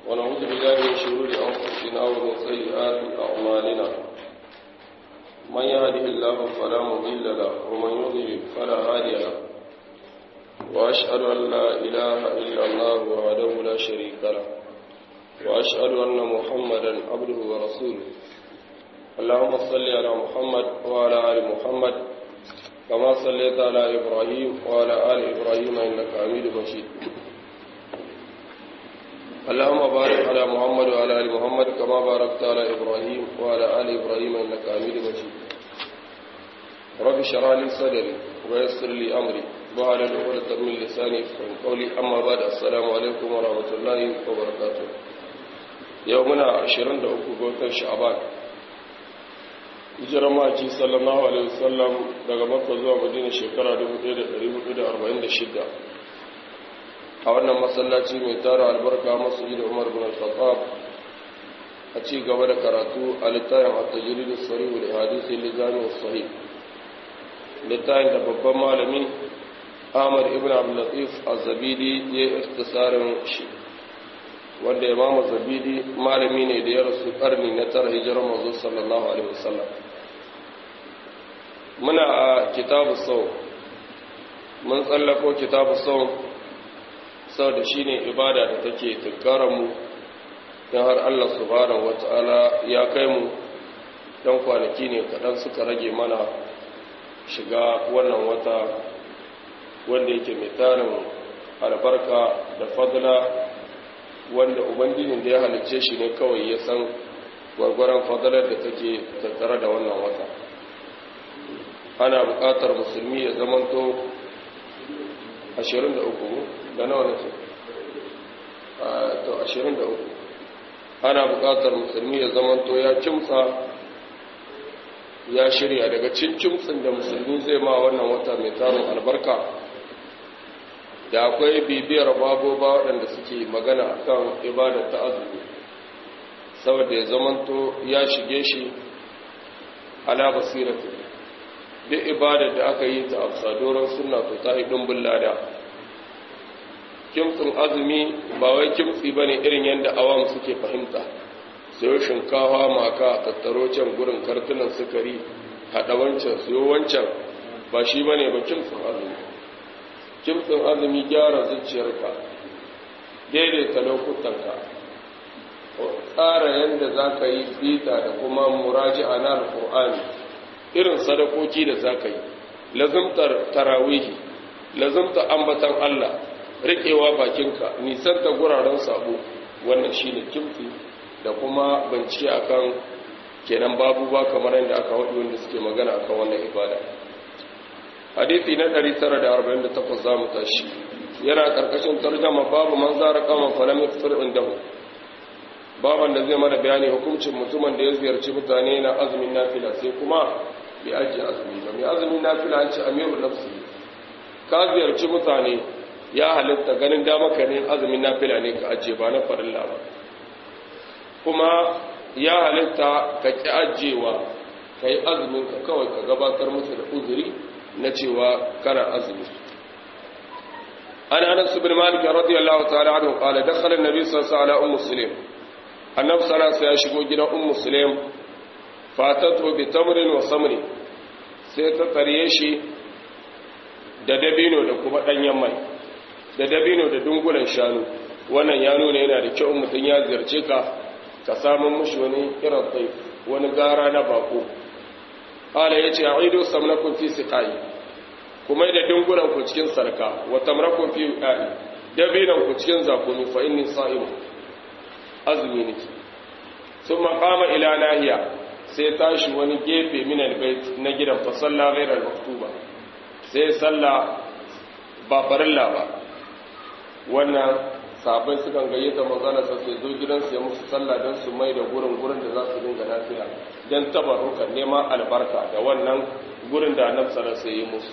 ونعوذ بالله من شرور أنفسنا ومن سيئات أعمالنا من يهده الله فلا مضل له ومن يضلل فلا هادي له وأشهد أن لا إله إلا الله وحده لا شريك له وأشهد أن محمدا عبده ورسوله اللهم صل على محمد وعلى آل محمد كما صليت على إبراهيم وعلى آل إبراهيم إنك حميد مجيد اللهم بارك على محمد وعلى آل محمد كما باركت على إبراهيم وعلى آل إبراهيم إنك حميد مجيد رب اشرح لي صدري ويسر لي أمري واحلل عقدة من لساني يفقهوا قولي أما بعد السلام عليكم ورحمة الله وبركاته يومنا 23 شعبان hijirar maki sallallahu alaihi wasallam daga Makka zuwa Madina shekara 1446 a wannan masallaci mai tara albarka Masjid Umar bin Al-Khattab a ci gaba da karatu a littafin At-Tajrid as-Sarih li Hadith al-Jami' as-Sahih littafin da babban malami Ahmad ibn Abdul Latif Az-Zabidi ya ikhtisarin shi wanda Imam Az-Zabidi malami ne da ya rasu karni na 9 hijirar manzo sallallahu alaihi wasallam muna a kitabu sau mun tsallako kitabu sau da shi ne ibada da take tunkararmu don har Allah subhanahu wata'ala ya kai mu don kwanaki ne kaɗan suka rage mana shiga wannan wata wanda yake mai tarin albarka da fadla wanda ubangijin da ya halicce shi ne kawai ya san gwargwaron fadalar da take tattare da wannan wata ana buƙatar musulmi ya zamanto 23 da nawa ne to 23 ana buƙatar musulmi ya zamanto ya kimtsa ya shirya daga cincimtsin da musulmi zai ma wannan wata mai tarin albarka da akwai bibiyar baboba waɗanda suke magana akan ibadar ta azumi saboda ya zamanto ya shige shi ala basiratu duk ibadar da aka yi ta afsadoron sunna to ta hidin bullada kimtsin azumi ba wai kimtsi bane irin yadda awam suke fahimta sayo shinkawa maka tattaro can gurin kartunan sukari hada wancan sayo wancan ba shi bane ba kimtsin azumi kimtsin azumi gyara zuciyarka daidaita lokutanka tsara yadda za ka yi bita da kuma muraji'a na alƙur'ani irin sadakoki da za ka yi lazumtar tarawihi lazumtar ambatan Allah riƙewa bakinka nisanta guraren sabo wannan shi ne kimtsi da kuma bincike akan kenan babu ba kamar yadda aka haɗu wanda suke magana akan wannan ibada hadisi na 948 za mu tashi yana ƙarƙashin tarjama babu man zara kama falam yaftir indahu baban da zai mana bayani hukuncin mutumin da ya ziyarci mutane na azumin nafila sai kuma bai ajiye azumi ba mai azumin nafila an ce amirul nafsi ka ziyarci mutane ya halitta ganin dama ka ne azumin nafila ne ka ajiye ba na farilla ba kuma ya halitta ka ki ajiyewa ka yi azumin ka kawai ka gabatar musu da uzuri na cewa kana azumi an anas bin malik radiyallahu ta'ala anhu qala dakhala an-nabi sallallahu alaihi wasallam muslim annabi sallallahu alaihi ya shigo gidan ummu sulaim fatatu bi tamrin wa samri sai ta tariye shi da dabino da kuma danyen mai da dabino da dungulan shanu wannan ya nuna yana da kyau mutun ya ziyarce ka ka samu mushi wani kiran sai wani gara na bako qala yace aidu samnakum fi siqai kuma da dungulan ku cikin sarka wa tamrakum fi ai dabinan ku cikin zakumi fa inni sa'im azumi nake sun makama ila nahiya sai tashi wani gefe min albayt na gidan fa salla ghayra al-maktuba sai salla ba farilla ba wannan sahabbai sukan gayyata manzala sai zo gidan su ya musu salla dan su mai da gurin da za su dinga lafiya dan tabarruka neman albarka da wannan gurin da annabi sallallahu alaihi wasallam ya musu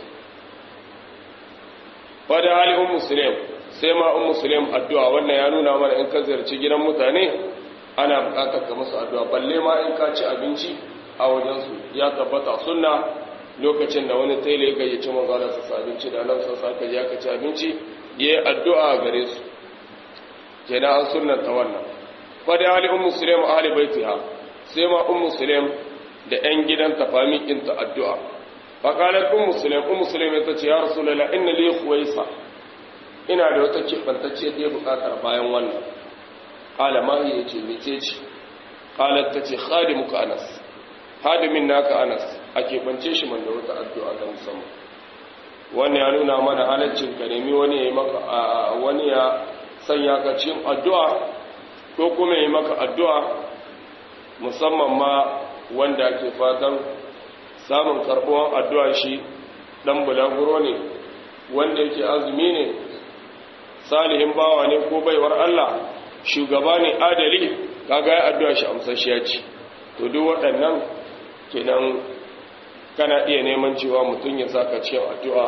fa da ali muslim sai ma muslim addu'a wannan ya nuna mana in ka ziyarci gidan mutane ana bukatar ka musu addu'a balle ma in ka ci abinci a wajen su ya tabbata sunna lokacin da wani taile ya gayyaci manzo Allah sa abinci da Allah sa ka je ka ci abinci yayi addu'a gare su kenan an sunnanta wannan fa da ali ummu sulaim ahli baitiha sai ma ummu sulaim da ƴan gidanta famikin ta addu'a fa qalat ummu sulaim ta ce ya rasulullah inna li khuwaisa ina da wata kibantacce da bukatar bayan wannan qala ma hiya ce mece ce qalat ta ce khadimuka anas hadimin naka anas ake bance shi man da wata addu'a ta musamman wannan ya nuna mana halaccin ka nemi wani ya maka wani ya sanya ka cikin addu'a ko kuma ya maka addu'a musamman ma wanda ake fatan samun karbuwan addu'a shi dan bulaguro ne wanda yake azumi ne salihin bawa ne ko baiwar Allah shugaba ne adali kaga ya addu'a shi amsashiya ce to duk waɗannan kenan kana iya neman cewa mutum ya saka cikin addu'a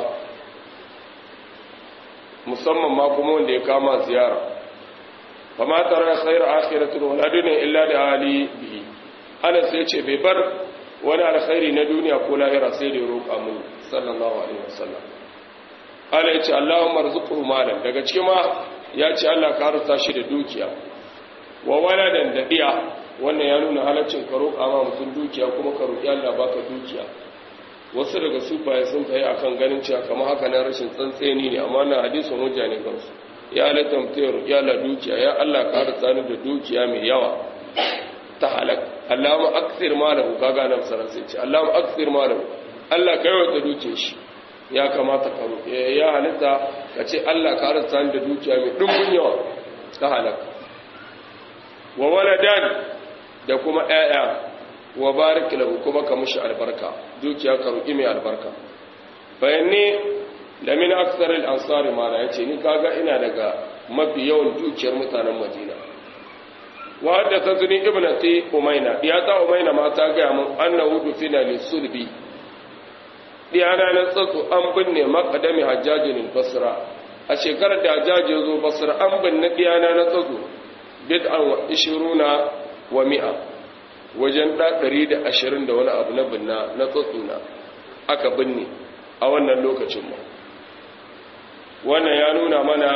musamman ma kuma wanda ya kama ziyara fama tara khairu akhiratin wala dunya illa da ali bihi ana sai ce bai bar wani alkhairi na duniya ko lahira sai da roƙa mun sallallahu alaihi wasallam Allah ya ce Allahumma arzuqhu malan daga cikin ma ya ce Allah ka arzuta shi da dukiya wa waladan da diya wannan ya nuna halaccin ka roƙa ma mutum dukiya kuma ka roƙi Allah baka dukiya wasu daga sufaye sun kai akan ganin cewa kamar haka na rashin tsantseni ne amma wannan hadisin hujja ne kansu ya halatta mutum ya roƙi Allah dukiya ya Allah ka arzuta ni da dukiya mai yawa ta halak Allahumma akthir malahu kaga nan sarar sai ce Allahumma akthir malahu Allah ka yawaita dukiyar shi ya kamata ka roƙe ya halitta ka ce Allah ka arzuta ni da dukiya mai dumbin yawa ta halak wa waladan da kuma ƴaƴa wa barik lahu kuma ka mushi albarka dukiya ka roƙi mai albarka bayanni da min aksar al-ansar mala yace ni kaga ina daga mafi yawan dukiyar mutanen Madina wa haddathathani ibnati umayna ya ta umayna ma ta ga mun annahu dufina lisulbi diyana na tsatsu an binne maqdami hajjajin basra a shekarar da hajjaji ya zo basra an binne diyana na tsatsu bid'an wa 20 wa 100 wajen da 120 da wani abu na binna na tsatsuna aka binne a wannan lokacin mu wannan ya nuna mana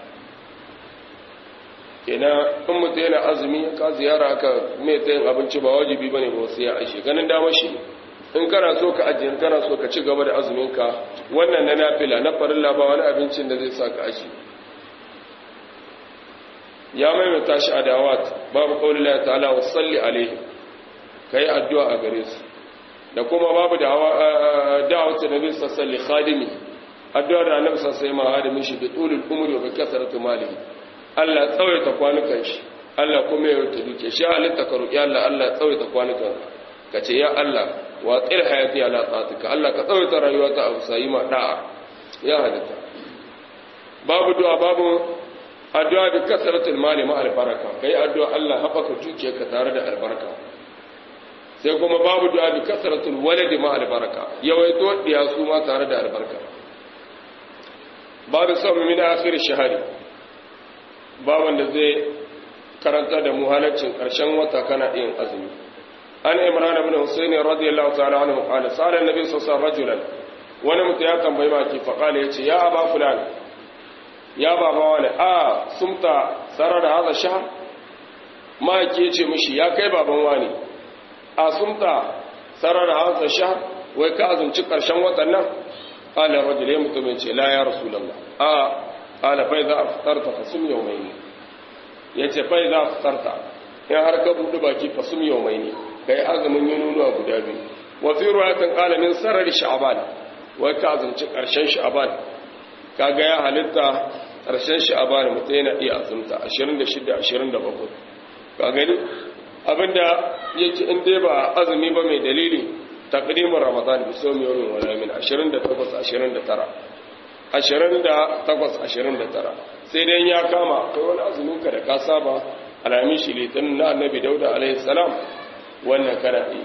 kenan in mutum yana azumi ka ziyara aka mai tsayin abinci ba wajibi bane ba sai ya ashe ganin damar shi in kana so ka ajiye kana so ka ci gaba da azumin ka wannan na nafila na farilla ba wani abincin da zai sa ka aji ya maimaita shi a dawat babu qaulullahi ta'ala wa salli alaihi kai addu'a a gare su da kuma babu da'awatu nabi sallallahu alaihi khadimi addu'a da annabi sallallahu alaihi wasallam hadimin shi da tulul umri wa kasratu malihi Allah tsawaita kwanukan shi Allah kuma ya wuce duke shi halitta ka roki Allah Allah tsawaita kwanukan ka ce ya Allah wa tsir hayati ala ta'atika Allah ka tsawaita rayuwata a sayi ma da'a ya halitta babu du'a babu addu'a bi kasratul mali ma albaraka kai addu'a Allah haɓaka dukiyarka tare da albarka sai kuma babu du'a bi kasratul waladi ma albaraka yawaito diya su ma tare da albarka babu sawmi min akhir shahri baban da zai karanta da mu halaccin karshen wata kana yin azumi an imran ibn husayn radiyallahu ta'ala anhu qala sala an-nabi sallallahu alaihi wasallam wani mutum ya tambayi maki fa qala yace ya aba fulan ya baba wani sumta sarar hada shahr maki yace mishi ya kai baban wani sumta sarar hada shahr wai ka azumci karshen watan nan qala rajul ya mutum yace la ya rasulullah qala fa idza aftarta fasum yawmayn yace fa idza aftarta in har ka budu baki fasum yawmayn kai azumin yunuwa guda biyu wa fi ruwayatin qala min sarar sha'ban wai ka azumci karshen sha'ban kaga ya halitta karshen sha'ban mutum yana iya azumta 26 27 ka gani abinda yake in dai ba azumi ba mai dalili taqdimin ramadan bi sawmi yawmin wala min 28 29 sai dai ya kama kai wani azumin ka da ka saba alamin shi litin na annabi dauda alaihi salam wannan kana yi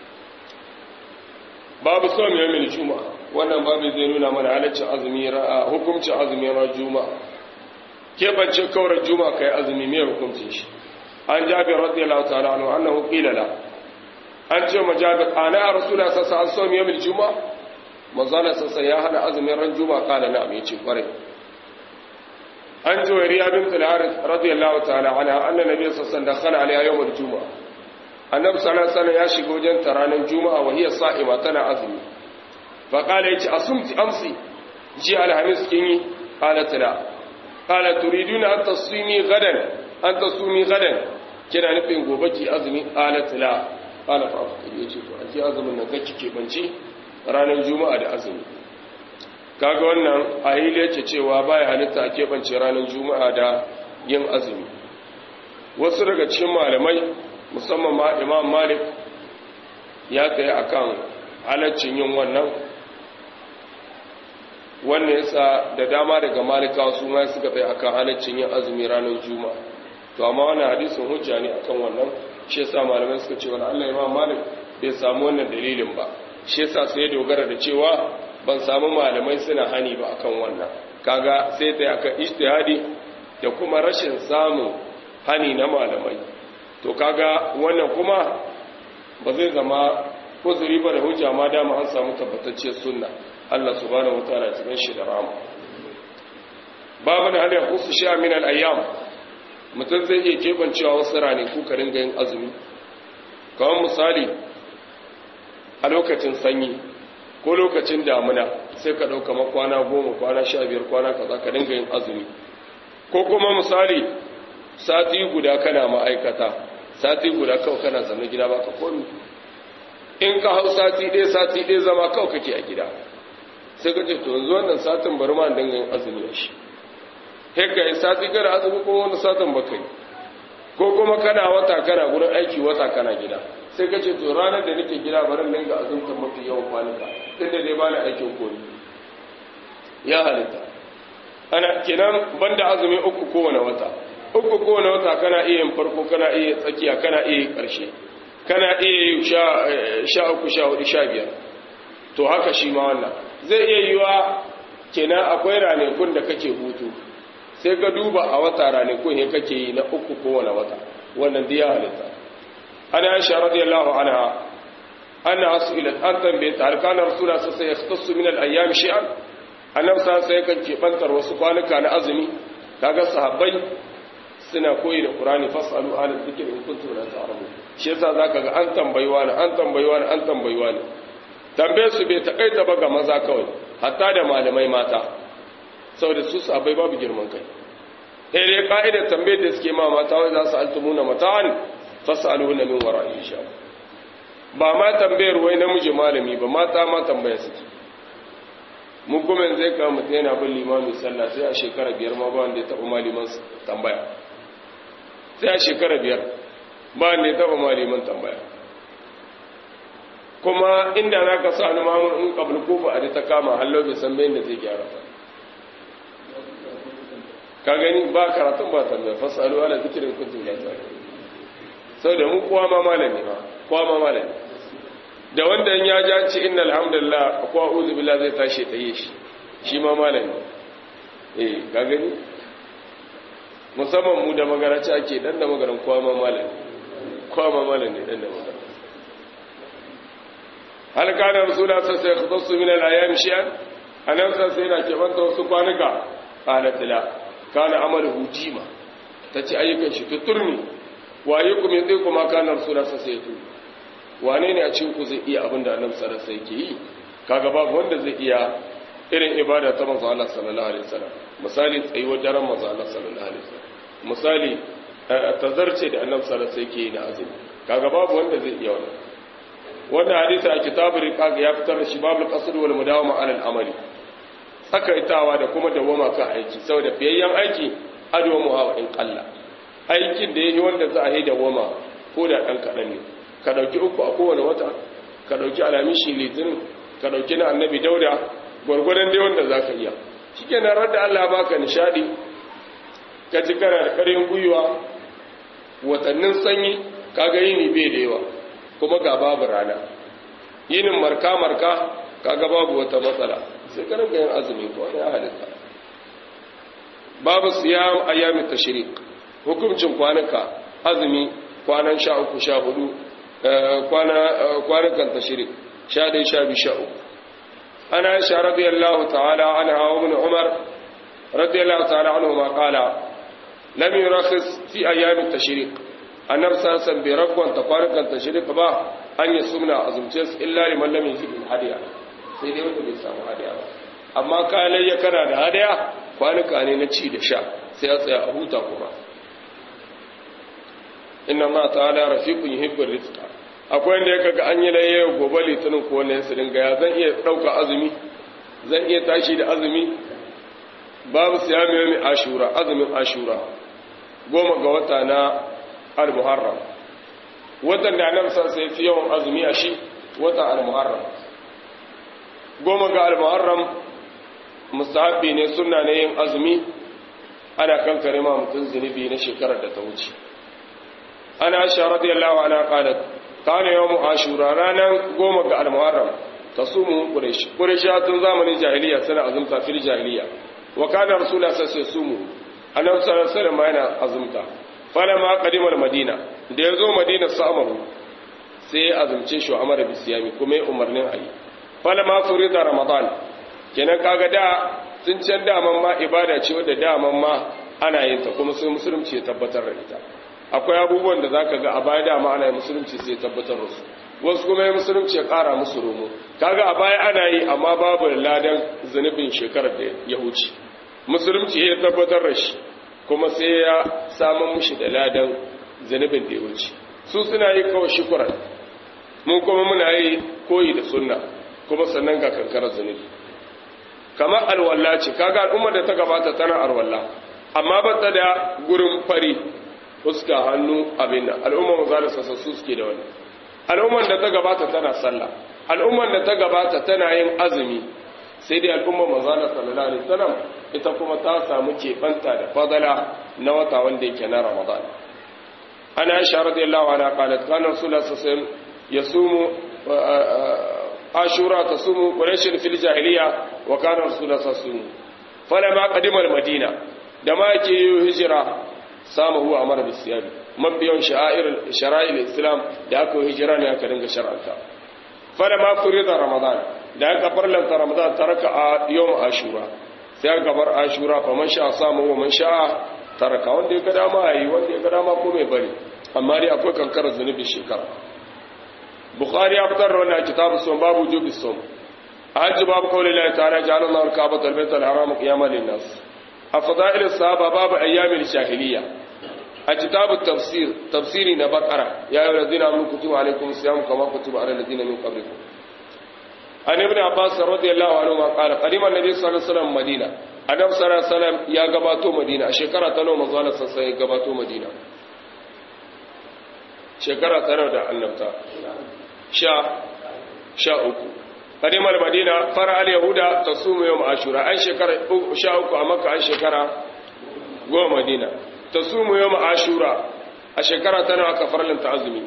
babu sawm yawmil juma'a wannan babu zai nuna mana halaccin azumi hukuncin azumin ran juma'a kebance kawar juma'a kai azumi me hukuncin shi an jabir radiyallahu ta'ala anhu annahu qila la an ce majabir ana rasulullah sallallahu alaihi wasallam yawmil juma'a manzala sassa ya hana azumin ran juma'a kala na amince kware an juwairiya bint al-harith radiyallahu ta'ala anha anna nabiy sallallahu alaihi wasallam dakhala alaiha yawm al-jumu'ah annabi sallallahu alaihi wasallam ya shiga wajen ranar juma'a wa hiya sa'ima tana azumi fa qala yace asumti amsi ji alhamis kin yi qalat la qala turiduna an tasumi gadan kina nufin gobe ki azumi qalat la qala fa yace to aje azumin nan kake kebanci ranar juma'a da azumi kaga wannan ahili yace cewa baya halitta a keɓance ranar juma'a da yin azumi wasu daga cikin malamai musamman ma imam malik ya tsaye akan halaccin yin wannan yasa da dama daga malikawa su ma suka tsaye akan halaccin yin azumi ranar juma'a to amma wannan hadisin hujja ne akan wannan shi yasa malamai suka ce wani Allah imam malik bai samu wannan dalilin ba shi yasa sai ya dogara da cewa ban samu malamai suna hani ba akan wannan kaga sai ta akan ijtihadi da kuma rashin samun hani na malamai to kaga wannan kuma ba zai zama uzuri ba da hujja ma dama an samu tabbatacciyar sunna Allah subhanahu wataala cikin shi da rahama babu da hada khusu sha min al-ayyam mutum zai iya kebancewa wasu rane ku ka ringa yin azumi kawai misali a lokacin sanyi ko lokacin damuna sai ka ɗauka kwana 10 kwana 15 kwana kaza ka dinga yin azumi ko kuma misali sati guda kana ma'aikata sati guda kawai kana zama gida baka komi in ka hau sati ɗaya zama kawai kake a gida sai ka ce to yanzu wannan satin bari ma dinga yin azumi da shi haka yi sati kana azumi ko wani satin baka yi ko kuma kana wata kana gurin aiki wata kana gida sai ka ce to ranar da nake gida barin dinga azumta mafi yawan kwanuka tunda dai bani aikin koyi ya halitta ana kenan banda azumi uku kowane wata kana iya yin farko kana iya tsakiya kana iya karshe kana iya sha uku sha hudu sha biyar to haka shi ma wannan zai iya yiwa kenan akwai ranakun da kake hutu sai ka duba a wata ranakun ne kake yi na uku kowane wata wannan da ya halitta ana aisha radiyallahu anha anna su'ilat an tambayta hal kana rasulullah sallallahu alaihi wasallam yakhtassu min al-ayyam shay'an annabi sai kan kebantar wasu kwanuka na azumi kaga sahabbai suna koyi da qur'ani fasalu ala dhikri in kuntum la ta'lamun shi yasa zaka ga an tambayiwa ne tambaye su bai takaita ba ga maza kawai hatta da malamai mata saboda su sahabbai babu girman kai dai ka'idar tambayar da suke ma mata wai za su altumuna mata'an fasaluhunna min wara'i hijab ba ma tambayar wai namiji malami ba mata ma tambaya suke mu kuma zai ka mutum yana bin limami sallah sai a shekara 5 ma ba wanda ya taɓa maliman tambaya sai a shekara 5 ba wanda ya taɓa maliman tambaya kuma inda za ka sa ni mamun in kabul kofa a ta kama hallo bai san bayan da zai gyara ta ka gani ba karatun ba tambaya fasalu ala zikirin kuntum la ta'lamun sau da mu kowa ma malami da wanda ya ja ce inna alhamdulillah ko a'udhu billahi zai tashi ta yi shi ma malami ka gani musamman mu da magaraci ake dan da magaran kowa ma malami dan da magaran hal kana rasulullah sallallahu alaihi wasallam yakhtassu min al-ayyam shay'an anan sai yana ke banta wasu kwanuka qalat la kana amaluhu jima tace ayyukan shi tuturni wa ayyukum yadiku ma kana rasulullah sallallahu alaihi wasallam wane ne a cikin ku zai iya abin da annabi sallallahu alaihi wasallam yake yi kaga babu wanda zai iya irin ibada ta manzo Allah sallallahu alaihi wasallam misali tsayuwar daren manzo Allah sallallahu alaihi wasallam misali tazarce da annabi sallallahu alaihi wasallam yake yi na azumi kaga babu wanda zai iya wannan hadisi a kitabul riqaq ya fitar da shi babul qasd wal mudawama ala al amali sakaitawa da kuma dawama kan aiki saboda fiyayyen aiki adwamu hawa in qalla aikin da yayi wanda za a yi dawama ko da dan kadan ne ka dauki uku a kowane wata ka dauki alamishi litinin ka dauki na annabi dauda gwargwadon dai wanda zaka iya shikenan radda Allah baka nishadi ka ji kana da karin guyuwa watannin sanyi kaga yini bai da yawa kuma ga babu rana yinin marka kaga babu wata matsala sai ka rinka yin azumi ko wani halitta babu siyam ayyamin tashriq hukuncin kwanuka azumi kwanan 13 14 kwanukan tashriq 11 12 13 ana aisha radiyallahu ta'ala anha wa ibn umar radiyallahu ta'ala anhu ma qala lam yurakhis fi ayyam at-tashriq annabi sallallahu bai ragwanta kwanukan tashriq ba an yi sumna azumce su illa liman lam yajid hadiya sai dai wanda bai samu hadiya ba amma kalayya kana da hadiya kwanuka ne na ci da sha sai a tsaya a huta kuma inna ma ta'ala rafiqun yuhibbur rizqa akwai wanda ya kaga an yi laye gobe litinin ko wannan su dinga ya zan iya dauka azumi zan iya tashi da azumi babu siyami yawmi ashura azumin ashura 10 ga wata na al-muharram watan da annabi sai ya fi yawan azumi a shi wata al-muharram 10 ga al-muharram mustahabbi ne sunna ne yin azumi ana kankare ma mutun zunubi na shekarar da ta wuce ana aisha radiyallahu anha qalat kana yawmu ashura ranan 10 ga al-muharram tasumu quraish tun zamanin jahiliya suna azumta fil jahiliya wa kana rasulullah sallallahu alaihi wasallam annabi sallallahu alaihi wasallam yana azumta falama qadima al-madina da yazo madina sa'amahu sai azumce shi amara bi siyami kuma ya umarnin ayi falama furida ramadan kenan kaga da sun can daman ma ibada ce wadda daman ma ana yin ta kuma sai musulunci ya tabbatar da ita akwai abubuwan da zaka ga a baya dama ana yin musulunci sai ya tabbatar da su wasu kuma ya musulunci ya kara musu romo kaga a baya ana yi amma babu ladan zunubin shekarar da ya wuce musulunci ya tabbatar da shi kuma sai ya samu mushi da ladan zunubin da ya wuce su suna yi kawai shukuran mu kuma muna yi koyi da sunna kuma sannan ga kankarar zunubi kamar alwalla ce kaga al'ummar da ta gabata tana alwalla amma ba ta da gurin fari fuska hannu abin nan al'ummar mazalisa su suke da wani al'ummar da ta gabata tana sallah al'ummar da ta gabata tana yin azumi sai dai al'ummar mazalisa sallallahu alaihi wasallam ita kuma ta samu keɓanta da fadala na wata wanda yake na ramadan ana aisha radiyallahu anha qalat kana rasulullah sallallahu alaihi wasallam yasumu ashura tasumu quraish fil jahiliya wa kana rasulullah sallallahu alaihi wasallam falamma qadima al-madina da ma yake hijira samu huwa amara bis siyam mabiyan sha'air islam da aka hijira ne aka dinga shar'anta falamma furida ramadan da aka farlanta ramadan taraka a yawm ashura sai aka bar ashura fa man sha samu wa man sha taraka wanda ya ga dama yayi wanda ya ga dama ko mai bari amma dai akwai kankarar zunubi shekara bukhari ya fitar da wannan kitabu sun babu jubi sun hajji babu kawai lillahi ta'ala ja'ala Allahu al-ka'bata al-bayta al-harama qiyaman lin-nas afda'il as-sahaba babu ayyamil jahiliya a kitabu tafsiri na bakara ya yi razina mun kutuba alaikum siyam kama kutuba ala ladina min qablikum an ibn abbas radiyallahu anhu ma qala qadima an-nabi sallallahu alaihi wasallam madina adam sallallahu alaihi wasallam ya gabato madina a shekara ta nawa manzo Allah sallallahu alaihi wasallam ya gabato madina shekara ta nawa da annabta sha uku qadima al-madina fara al-yahuda tasumu yawm ashura an shekara 13 a makka an shekara 10 madina tasumu yawm ashura a shekara ta nawa kafarlan ta'azumi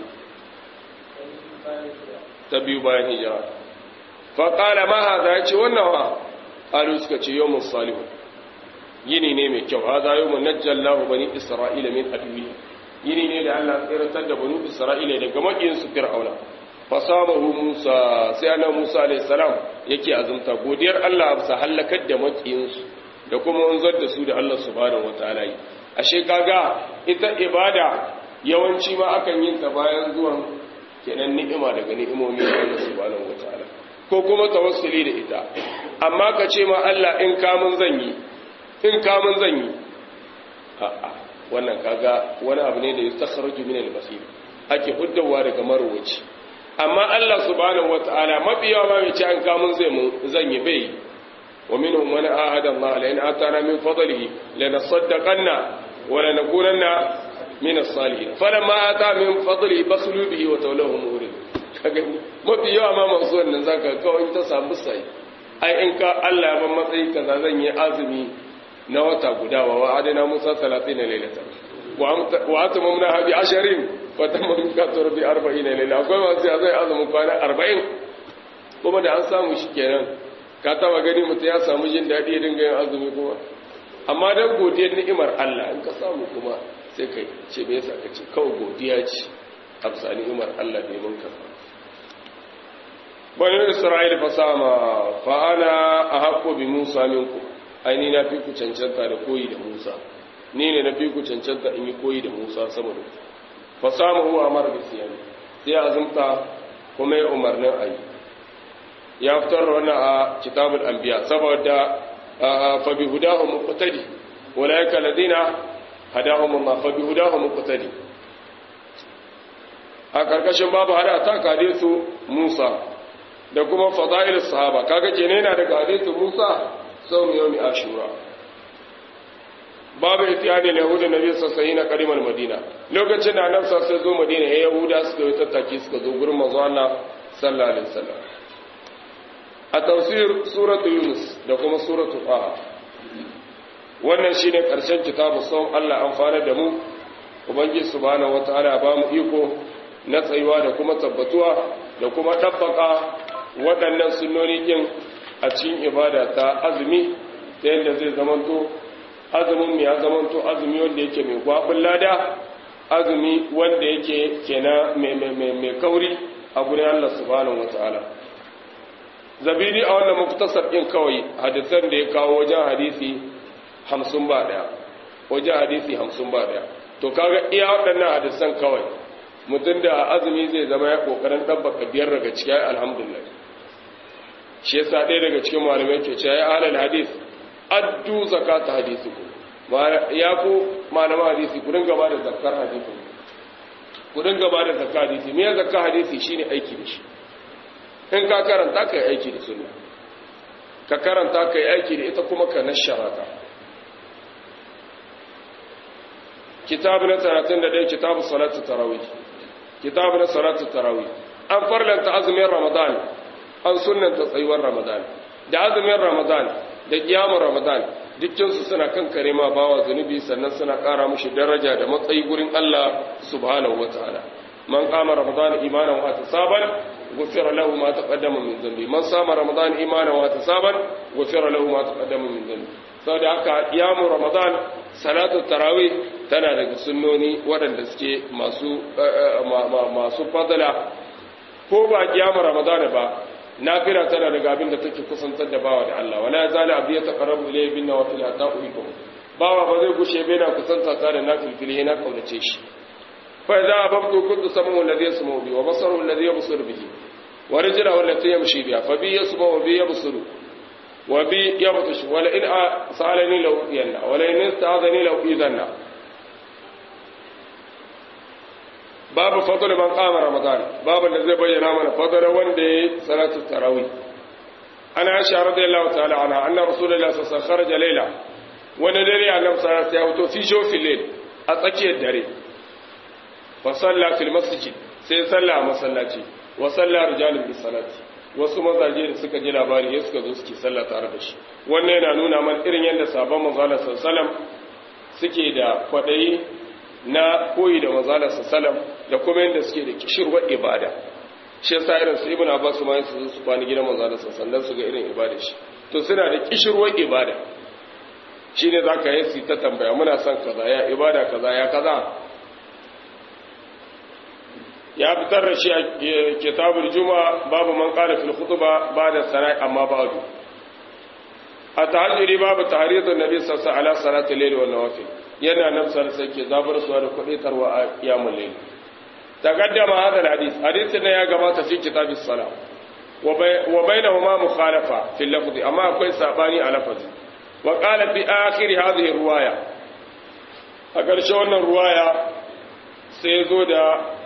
ta biyu bayan hijira fa qala ma hadha yace wannan wa qalu suka ce yawmus salih yini ne mai kyau hadha yawmun najjallahu bani isra'ila min adwi yini ne da Allah tsiratar da bani isra'ila daga makiyin su fir'auna fasamahu musa sai annabi musa alayhi salam yake azumta godiyar Allah bisa halakar da makiyin su da kuma wanzar da su da Allah subhanahu wataala yi ashe kaga ita ibada yawanci ma akan yin ta bayan zuwan kenan ni'ima daga ni'imomi da Allah subhanahu wataala ko kuma tawassuli da ita amma ka ce ma Allah in ka mun zanyi a'a wannan kaga wani abu ne da yastakhraju min al-basir ake huddawa daga marwaci amma Allah subhanahu wataala mabiya ma mai ci an ka mun zanyi bai wa minhum man ahada Allah la in atana min fadlihi lanasaddaqanna wa lanakunanna min as-salihin falamma ata min fadlihi baslu bihi wa tawallahu murid kaga mabiya ma masu wannan zaka kawai ta samu sai ai in ka Allah ya ban matsayi kaza zan yi azumi na wata guda wa wa'adina Musa 30 lailatan wa atamamna bi 10 fa tamam katar bi 40 lailatan akwai masu ya zai azumin kwana 40 kuma da an samu shi kenan ka taba gani mutum ya samu jin daɗi ya dinga yin azumi kuma amma dan godiyar ni'imar Allah in ka samu kuma sai kai ce me yasa kace kawai godiya ce afsa ni'imar Allah bai mun kafa bani Isra'il fa sama fa ana ahqqu bi Musa minkum ai ni na fi ku cancanta da koyi da Musa ni ne na fi ku cancanta in yi koyi da Musa sama da fa samu huwa amara bi siyami sai azumta kuma ya umarnin ayi ya fitar da wannan a kitabul anbiya saboda fa bi hudahu muqtadi ulaika ladina hadahum Allah fa bi hudahu muqtadi a karkashin babu hada ta hadisu Musa da kuma fadail sahaba kaga kenan yana daga hadisu Musa sau yawmi ashura babu itiyadi yahuda nabi sallallahu alaihi wasallam karimal madina lokacin da annabi sallallahu alaihi wasallam zo madina ya yahuda suka yi tattaki suka zo gurin manzo Allah sallallahu alaihi wasallam a tafsir suratu yunus da kuma suratu taha wannan shine karshen kitabu sau Allah amfana da mu ubangiji subhanahu wataala ba mu iko na tsayuwa da kuma tabbatuwa da kuma dabbaka waɗannan sunnoni din a cikin ibada ta azumi ta yadda zai zamanto azumin ya zamanto azumi wanda yake mai gwabin lada azumi wanda yake kenan mai kauri a gurin Allah subhanahu wataala zabiri a wannan muktasar din kawai hadisan da ya kawo wajen hadisi 50 ba daya wajen hadisi 50 ba daya to kaga iya waɗannan hadisan kawai mutum da azumi zai zama ya kokarin dabbaka biyar daga cikin alhamdulillah shi yasa ɗaya daga cikin malamai ke cewa ya alal hadis addu zakata hadisikum ya ku malaman hadisi ku dinga ba da zakar hadisi ku dinga ba da zakar hadisi me zakar hadisi shine aiki da shi in ka karanta kai aiki da sunna ka karanta kai aiki da ita kuma ka nashara ta kitab na 31 kitab salatu tarawih kitab na salatu tarawih an farlanta azumin ramadan an sunnanta tsayuwar ramadan da azumin ramadan da kiyamar ramadan dukkansu suna kan kare ma bawa zunubi sannan suna ƙara mushi daraja da matsayi gurin Allah subhanahu wataala man qama ramadan imanan wa ihtisaban ghufira lahu ma taqaddama min dhanbi man sama ramadan imanan wa ihtisaban ghufira lahu ma taqaddama min dhanbi saboda haka qiyamul ramadan salatu tarawih tana daga sunnoni waɗanda suke masu fadala ko ba qiyamul ramadan ba nafira tana daga abin da take kusantar da bawa da Allah wala zala abiya taqarrabu ilayhi bin nawafil hatta uhibbu bawa ba zai gushe bai na kusanta ta da nafil fili yana kaunace shi fa idza ababtu kuntu samu alladhi yasmu bi wa basaru alladhi yabsuru bihi wa rijluhu allati yamshi biha fa bi yasmu wa bi yabsuru wa bi yabtashu wala in sa'alani law yanna wala in ista'adani law idanna babu fadl man qama ramadan babu da zai bayyana mana fadl wanda yayi salatu tarawih ana aisha radiyallahu ta'ala anha anna rasulullahi sallallahu alaihi wasallam kharaja layla wanda dare annabi sallallahu alaihi wasallam ya fito fi jawfil layl a tsakiyar dare fa salla fil masjid sai salla a masallaci wa salla rijalun bis salati wasu mazaje da suka ji labari sai suka zo suke salla tare da shi wannan yana nuna man irin yadda sabon manzo sallallahu alaihi wasallam suke da kwadayi na koyi da manzo sallam da kuma yadda suke da kishirwar ibada shi yasa irin su ibnu abbas ma su kwani gidan manzo sallam su ga irin ibada shi to suna da kishirwar ibada shine zaka yi su ta tambaya muna son kaza ya ibada kaza ya kaza ya fitar da shi a kitabul juma'a babu man qala fil khutba ba'da sarai amma ba'du a tahajjudi babu tahridun nabi sallallahu alaihi wasallam ala salatil layl wal nawafil yana nan sai ke zabar suwa da kuditarwa a kiyamul layl taqaddama hada alhadith hadithin ya gabata fi kitabis salah wa bainahuma mukhalafa fi lafzi amma akwai sabani a lafazi wa qala fi akhir hadhihi riwaya a ƙarshe wannan ruwaya sai zo da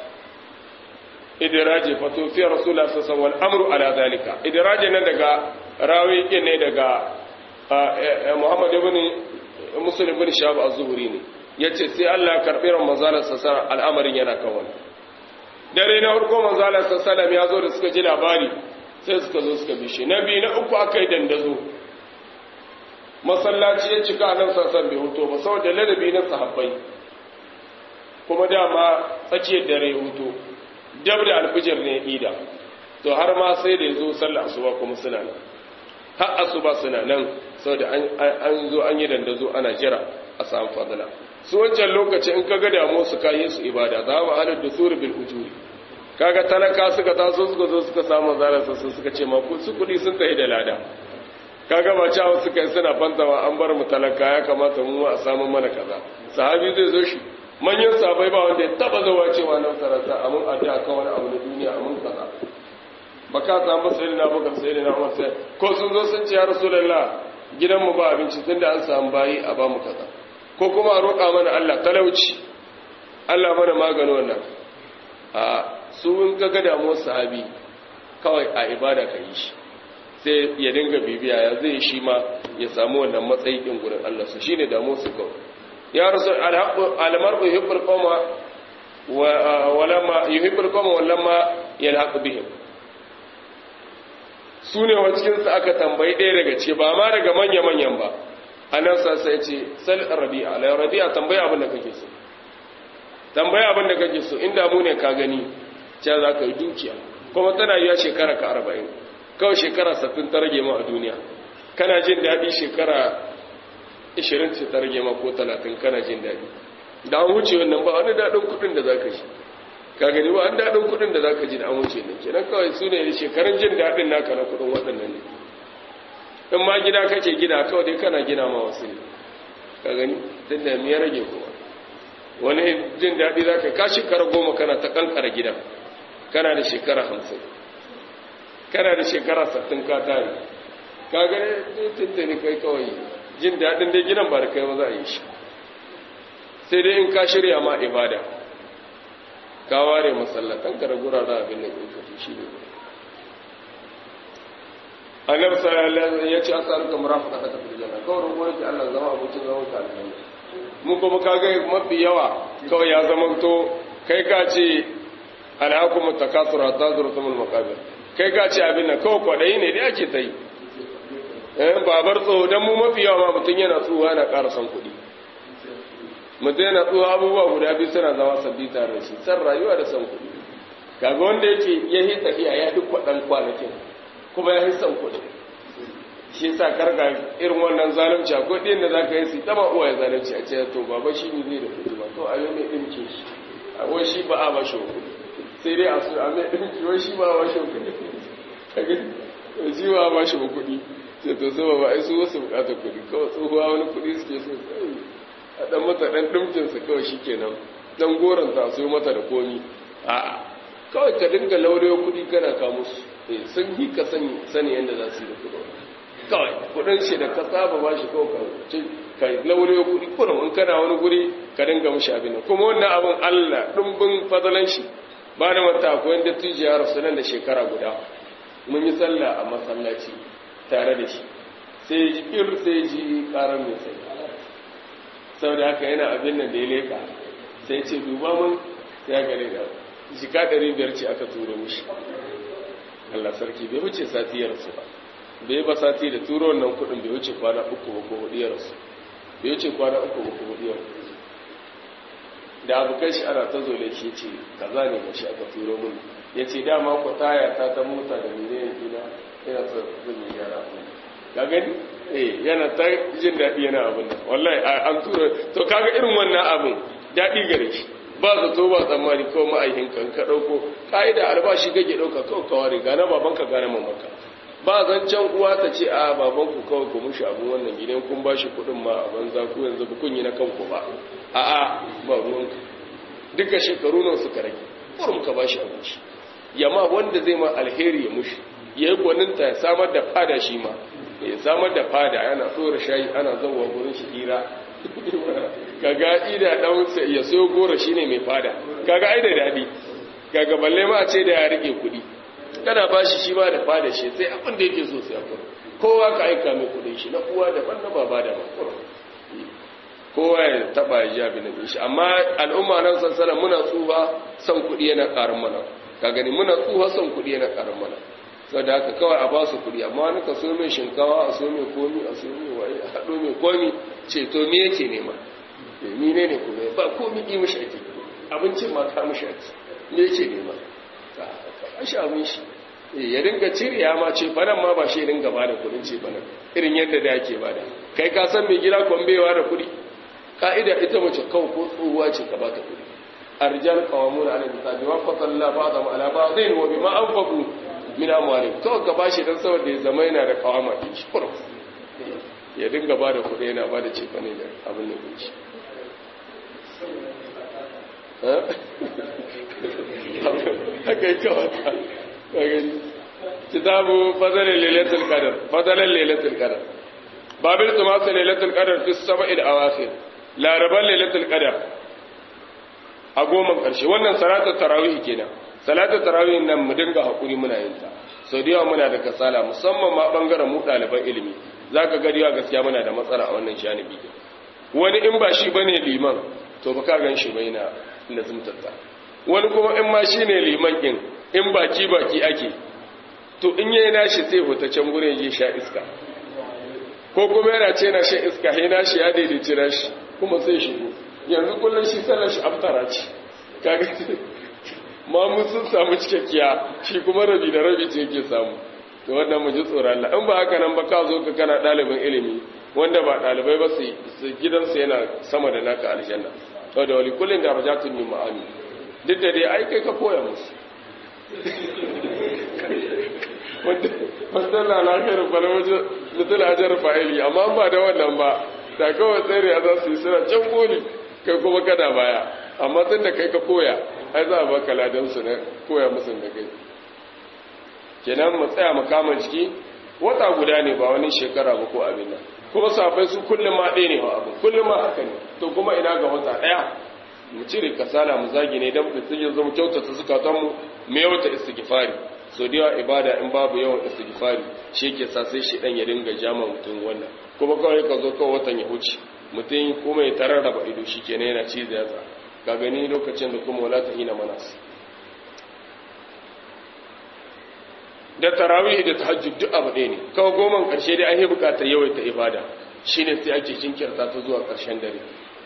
idraji fa tufi rasulullah sallallahu alaihi wasallam amru ala zalika idraji nan daga rawi ne daga Muhammad ibn Muslim ibn Shahab az-Zuhri ne yace sai Allah ya karbi Ramazan sallallahu al'amarin yana kawai dare na farko manzala sallallahu ya zo da suka ji labari sai suka zo suka bi shi nabi na uku akai dandazo masallaci ya cika nan sallallahu bai huto ba saboda ladabi na sahabbai kuma dama tsakiyar dare huto dab da alfijir ne ida to har ma sai da yazo sallar asuba kuma suna nan har asuba suna nan saboda an zo an yi dandazo ana jira a samu fadala su wancan lokaci in kaga damu su kai su ibada za mu halin da suri bil ujuri kaga talaka suka taso suka zo suka samu zarar su suka ce ma su kudi sun tafi da lada kaga ba cewa suka yi suna fantawa an bar mu talaka ya kamata mu a samu mana kaza sahabi zai zo shi manyan sahabbai ba wanda ya taba zuwa cewa nan sarata amun addu'a kan wani abu na duniya amun kaza baka samu sayyidina Abubakar sayyidina Umar sai ko sun zo sun ce ya Rasulullah gidan mu ba abinci tunda an samu bayi a ba mu kaza ko kuma a roƙa mana Allah talauci Allah mana magani wannan a su in ga damuwar sahabi kawai a ibada ka yi shi sai ya dinga bibiya ya zai shi ma ya samu wannan matsayi din gurin Allah su shine damuwar su kawai ya rasul al-mar'u yuhibbul qawma wa lamma yuhibbul qawma wa lamma yalhaq bihim sune wa cikin su aka tambayi ɗaya daga ce ba ma daga manya-manyan ba annan sassa ya ce sal rabi'a la rabi'a tambaya abin da kake so tambaya abin da kake so inda mu ne ka gani cewa za ka yi dukiya kuma tana yiwa shekara ka 40 kawai shekara 60 ta rage ma a duniya kana jin daɗi shekara 20 ce ta rage ma ko 30 kana jin daɗi da an wuce wannan ba wani daɗin kuɗin da za ka shi ka gani ba an daɗin kuɗin da za ka ji da an wuce nan kenan kawai su ne shekarun jin daɗin naka na kuɗin waɗannan ne in ma gida kake gina kawai dai kana gina ma wasu ne ka gani tun da ya rage kuma wani jin daɗi za ka shekara 10 kana ta kankara gida kana da shekara 50 kana da shekara 60 ka tare ka gani tuntuni kai kawai jin daɗin dai gidan ba da kai ba za a yi shi sai dai in ka shirya ma ibada ka ware masallatan ka da gurara abin da kuka fi shi ne annabi sallallahu alaihi wasallam ya ce asaluka murafaqata ta fil janna kawai ruwan ki Allah zama abucin zaman ka aljanna mu kuma kaga mafi yawa kawai ya zama to kai ka ce alhaakum takasur hatta zurtumul maqabir kai ka ce abin nan kawai kwadayi ne dai ake ta yi babar tsoho dan mu mafi yawa ma mutun yana tsuwa na ƙara san kuɗi mutum yana tsuwa abubuwa guda biyu suna zama sabbi tare da shi san rayuwa da san kuɗi kaga wanda yake ya yi tafiya ya duk kwaɗan kwanakin kuma ya yi san kuɗi shi sa karga irin wannan zalunci akwai ɗin da za ka yi su tama uwa ya zalunci a ce to baba shi ne zai da kuɗi ba to a yi mai ɗinke shi a wai shi ba a ba shi kuɗi sai dai a su a mai ɗinke wai shi ba a ba shi kuɗi shi ba a ba shi kuɗi sai to zuba ba ai su wasu bukatar kuɗi kawai tsohuwa wani kuɗi suke so a ɗan mata ɗan ɗinkinsa kawai shi kenan ɗan goranta a so mata da komi a'a kawai ka dinga laurewa kuɗi kana ka musu sun yi ka sani yadda za su yi da kuɗi kawai kuɗin shi da ka saba ba shi kawai ka laurewa kuɗi kuɗin in kana wani guri ka dinga mushi abin nan kuma wannan abin Allah ɗumbin fadalan shi ba da mata akwai yadda tujiya rasu nan da shekara guda mun yi sallah a masallaci tare da shi sai ji ƙarar mai sai saboda haka yana abin nan da ya leka sai ce duba mun ya gare da jika 500 ce aka turo mishi Allah sarki bai wuce sati ya rasu ba bai ba sati da turo wannan kudin bai wuce kwana 3 ba ko 4 ya rasu bai wuce kwana 3 ba ko 4 ya rasu da abokan shi ana ta zole shi ce kaza ne ba shi aka turo mun ya ce dama ku taya ta mota da mene gida yana ta zumi yara ka gani yana ta jin daɗi yana abin nan wallahi an tura to kaga irin wannan abin daɗi gare shi ba zato ba tsammani kawai ma'aikin kan ka ɗauko ka'ida albashi kake ɗauka kawai kawai gane babanka gane mamanka ba zancen uwa ta ce a babanku kawai ku mushi abin wannan gidan kun ba shi kuɗin ma a banza ku yanzu kun yi na kanku ba a'a ba ruwanka duka shekaru nan suka rage kurum ka ba shi abinci yamma wanda zai ma alheri ya mushi ya yi gwaninta ya samar da fada shi ma ya samar da fada yana tsora shayi ana zauwa gurin shi hira kaga ida ɗansa ya so gora shi ne mai fada kaga ai da daɗi kaga balle ma a ce da ya rike kuɗi kana ba shi ma da fada shi sai abin da yake so sai akwai kowa ka aika mai kuɗin shi na uwa daban na baba daban kowa ya taɓa ya jabi na shi amma al'umma nan sassana muna tsuha son kuɗi yana ƙarin mana ka gani muna tsuha son kuɗi yana ƙarin mana sau da haka kawai a ba su kuɗi amma wani ka so mai shinkawa a so mai komi a so mai waye a haɗo mai komi ce to me yake nema ni ne ne kuma ba komi ɗi mashi ake abincin ma ka mashi ake me yake nema a shi abin shi ya dinga ciriya ma ce fanan ma ba shi ya dinga ba da kuɗin ce fanan irin yadda da ake ba da kai ka san mai gida kwambewa da kuɗi ka'ida ita mace kawai ko tsohuwa ce ka ba ta kuɗi arjal qawamuna ala kitabi wa fatalla ba'dhum ala ba'dhin wa bima anfaqu min amwalihim kawai ka bashi dan saboda ya zama yana da kawama din shi kurum ya dinga ba da kuɗi yana ba da cefane da abin da kuci haka yi kawata kitabu fadalar lailatul qadar babil tumasa lailatul qadar fi sab'il awakhir laraban lailatul qadar a goman karshe wannan salatul tarawih kenan salatul tarawih nan mu dinga hakuri muna yin ta sau da yawa muna da kasala musamman ma bangaren mu ɗaliban ilimi zaka ga yawa gaskiya muna da matsala a wannan shanibi wani in ba shi bane liman to baka gan shi bai na lazimtarta wani kuma in ma shine liman din in baki ake to in yayi nashi sai hotacen gurin je sha iska ko kuma yana ce na shan iska sai nashi ya daidaici nashi kuma sai shigo yanzu kullum shi sallar shi aftara ce kaga ma mun sun samu cikakkiya shi kuma rabi da rabi ce yake samu to wannan mu ji tsoron Allah in ba haka nan ba ka zo ka kana ɗalibin ilimi wanda ba ɗalibai ba su gidansa yana sama da naka aljanna to da wali kullun da rajatun min ma'ani duk da dai ai kai ka koya musu wanda na khairu bala waje mutul ajar fa'ili amma ba da wannan ba da kawai tsere a za su yi suna can goli kai kuma kada baya amma tun da kai ka koya ai za a baka ladan su na koya musu da kai kenan mu tsaya mu kama jiki wata guda ne ba wani shekara ba ko abin nan kuma safai su kullum ma ɗaya ne wa abu kullum ma haka ne to kuma ina ga wata ɗaya mu cire kasala mu zagi ne dan mutum ya zama kyautata zukatanmu mu yawaita istighfari so da yawa ibada in babu yawan istighfari shi yake sa sai shi dan ya dinga jama mutum wannan kuma kawai ka zo kawai watan ya huce mutum kuma ya tararraba ido shi kenan yana cizo yatsa ka gani lokacin da kuma wala tahina manas da tarawih da tahajjud duk abu ɗaya ne kawai goman ƙarshe dai an yi buƙatar yawaita ibada shine sai ake jinkirta ta zuwa ƙarshen dare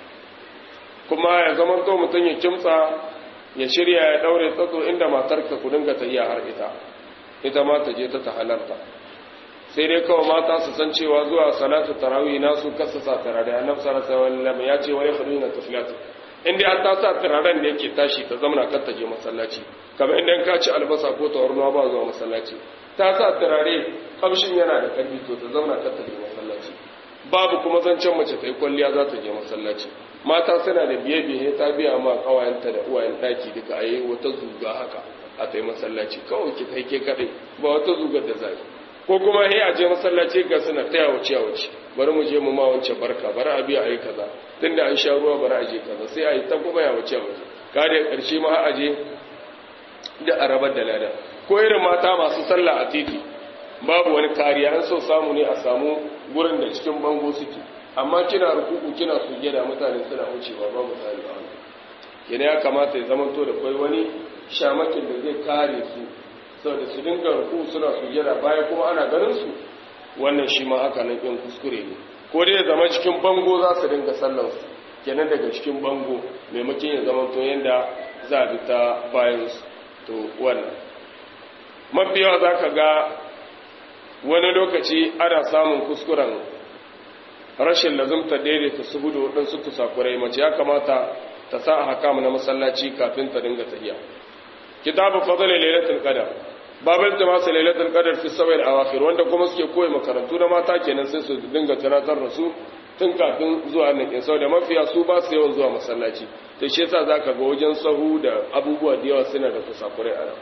kuma ya zama to mutum ya kimtsa ya shirya ya daure tsatso inda matarka ku dinga tahiya har ita ma ta je ta halarta sai dai kawai mata su san cewa zuwa salatu tarawih nasu kasasa tarare annabi sallallahu alaihi wasallam ya ce wa yakhrujuna tuflatu inda an ta sa turaren da yake tashi ta zamana kar ta je masallaci kamar inda ka ci albasa ko tawarnuwa ba zuwa masallaci ta sa turare kamshin yana da karfi to ta zamana kar ta je masallaci babu kuma zancen mace ta yi kwalliya za ta je masallaci mata suna da biye-biye ta biya ma kawayenta da uwayen daki duka a yi wata zuga haka a ta yi masallaci kawai ki kai ke kaɗai ba wata zugar da zai ko kuma he a je masallaci ga suna ta yawace bari mu je mu ma wance barka bari a biya a yi kaza tunda an sha ruwa bari a je kaza sai a yi ta kuma yawace ka da ƙarshe ma a je da arabar da lada ko irin mata masu sallah a titi babu wani kariya an so samu ne a samu gurin da cikin bango suke amma kina rukuku kina sujjada mutane suna wucewa babu tsari a wannan kina ya kamata ya zama to da kai wani shamakin da zai kare su saboda su dinga ruku suna sujjada baya kuma ana ganin su wannan shi ma haka nan kin kuskure ne ko dai ya zama cikin bango za su dinga sallar su kenan daga cikin bango maimakon ya zama to yanda za a bi ta bayan su to wannan mafi yawa za ka ga wani lokaci ana samun kuskuren rashin lazumta daidaita su gudu waɗansu kusakurai mace ya kamata ta sa a hakamu na masallaci kafin ta dinga tafiya kitabu fadl lailatul qadar babal tamasa lailatul qadar fi sawail awakhir wanda kuma suke koyi makarantu na mata kenan sai su dinga tunatar da su tun kafin zuwa nan in saboda mafiya su ba su yawan zuwa masallaci to shi yasa zaka ga wajen sahu da abubuwa da yawa suna da kusakurai a nan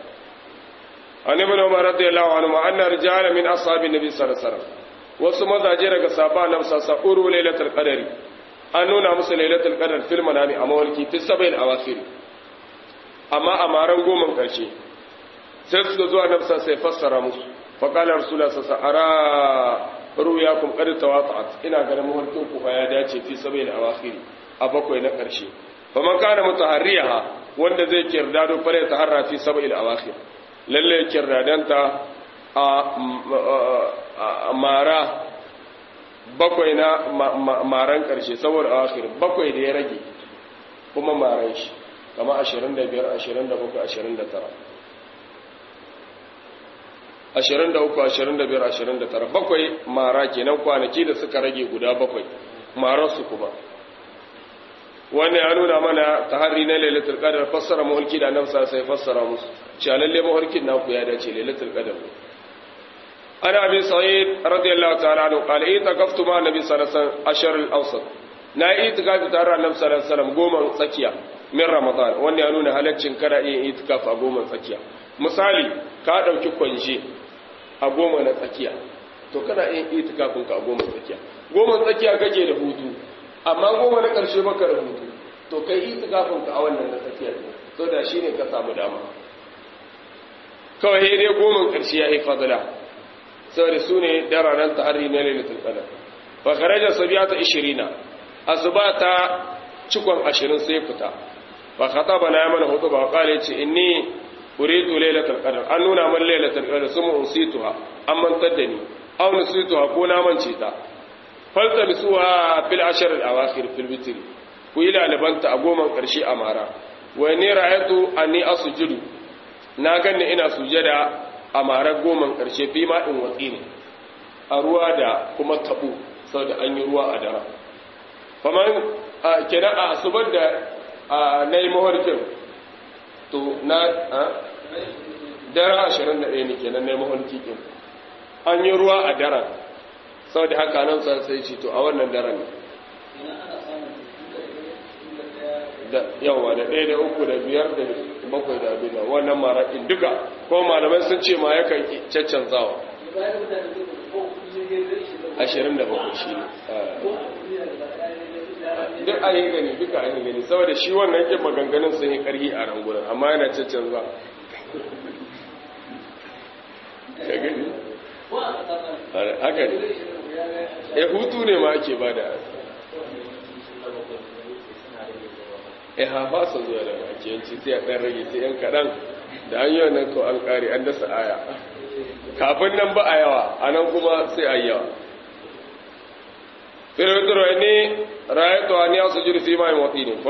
an ibn umar radiyallahu anhu anna rijalan min ashabin nabi sallallahu alaihi wasallam wasu mazaje daga sahaba na sa'uru lailatul qadari an nuna musu lailatul qadar fil manami a mawalki fi sabail awakhir amma a maran goman karshe sai su zuwa nafsa sai fassara musu fa qala rasulullah sallallahu alaihi wasallam ruyakum qad tawata'at ina ganin mawarkin ku fa ya dace fi sabail awakhir a bakwai na karshe fa man kana mutaharriha wanda zai kirdado fare ta harra fi sabail awakhir lalle kirdadanta a mara bakwai na maran ƙarshe saboda awakhir bakwai da ya rage kuma maran shi kama 25 27 29 bakwai mara kenan kwanaki da suka rage guda bakwai mararsu kuma wannan ya nuna mana taharri na lailatul qadar fassara mulki da nafsa sai fassara musu cewa lalle mawarkin naku ya dace lailatul qadar ana abi sa'id radiyallahu ta'ala anhu qala itaqaftu ma nabi sallallahu alaihi wasallam ashr al-awsat na itikafi tare da annabi sallallahu alaihi wasallam goma tsakiya min ramadan wanda ya nuna halaccin kada yin itikaf a goma tsakiya misali ka dauki kwanje a goma na tsakiya to kana yin itikafin ka a goma tsakiya goma tsakiya kake da hutu amma goma na karshe baka da hutu to kai itikafin ka a wannan na tsakiya to da shine ka samu dama kawai dai goma karshe ya yi fadila saboda sune da ranar tahari na lailatul qadr fa kharaja sabiyata 20 asbata cikon 20 sai fita fa khatabana ya mana hutuba qala ce inni uridu lailatul qadr an nuna man lailatul qadr sumu usituha amman taddani aw nusituha ko na mance ta falta bisuha fil ashr al awakhir fil witr ku ila labanta a goman karshe a mara wa ni ra'aytu anni asjudu na ganni ina sujada a mara goman karshe fi ma in watsi ne a ruwa da kuma tabo saboda an yi ruwa a dara faman kenan a asubar da nayi mawarkin to na dara 21 ne kenan nayi mawarki kin an yi ruwa a daren saboda haka nan sai ce to a wannan daren ne da yawa da 1 da 3 da 5 da 7 da abin nan wannan maraƙin duka ko malamai sun ce ma yakan caccanzawa 27 shi duk a yi gani duka an yi gani saboda shi wannan ƙin maganganun sun yi ƙarhi a rangunan amma yana caccanza ka gani haka ne ya hutu ne ma ake ba da hafa su zuwa da makiyanci sai a ɗan rage sai yan kaɗan da an yi wannan ko an ƙari an dasa aya kafin nan ba a yawa a nan kuma sai a yi yawa firautar ne rayatuwa ne a su jirfi mai motsi ne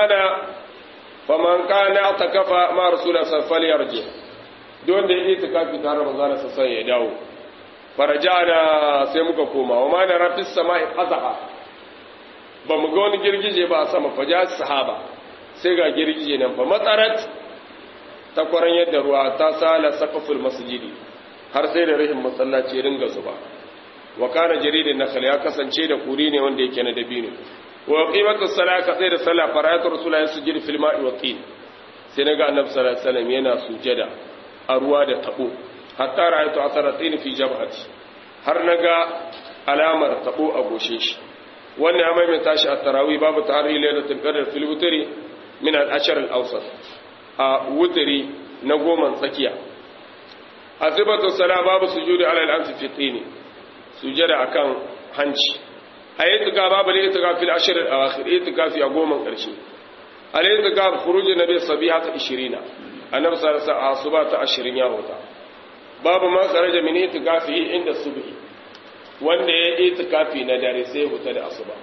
faman kana ta kafa ma rasulun saffal yarje don da ya yi ta kafi tare manzana sassan ya dawo farajana sai muka koma wa ma na rafis sama'i qazaha ba mu ga wani girgije ba a sama faja sahaba sai ga girgije nan fa matsarat ta kwaran yadda ruwa ta sala saqaful masjidi har sai da rahin masallaci ringa zuba wa kana jaridin nakhl ya kasance da kuri ne wanda yake na dabino wa qimatu salata sai da sallah farayatu rasulullahi sujud fil ma'i wa tin sai naga annabi sallallahu alaihi wasallam yana sujada a ruwa da tabo hatta ra'aytu asaratin fi jabhati har naga alamar tabo a goshe shi wannan ya maimaita shi a tarawih babu tahri lailatul qadr fil wutri min al-ashr al-awsat a wutri na goman tsakiya azibatu sala babu sujudi ala al-anfi fi tini sujada akan hanci ayyuka babu al-ittiqa fil ashr al-awakhir ittiqa fi goman karshe al-ittiqa khuruj nabi sabihata 20 annabi sallallahu alaihi wasallam asuba ta 20 ya huta babu man kharaja min ittiqafi inda subhi wanda ya yi itikafi na dare sai huta da asuba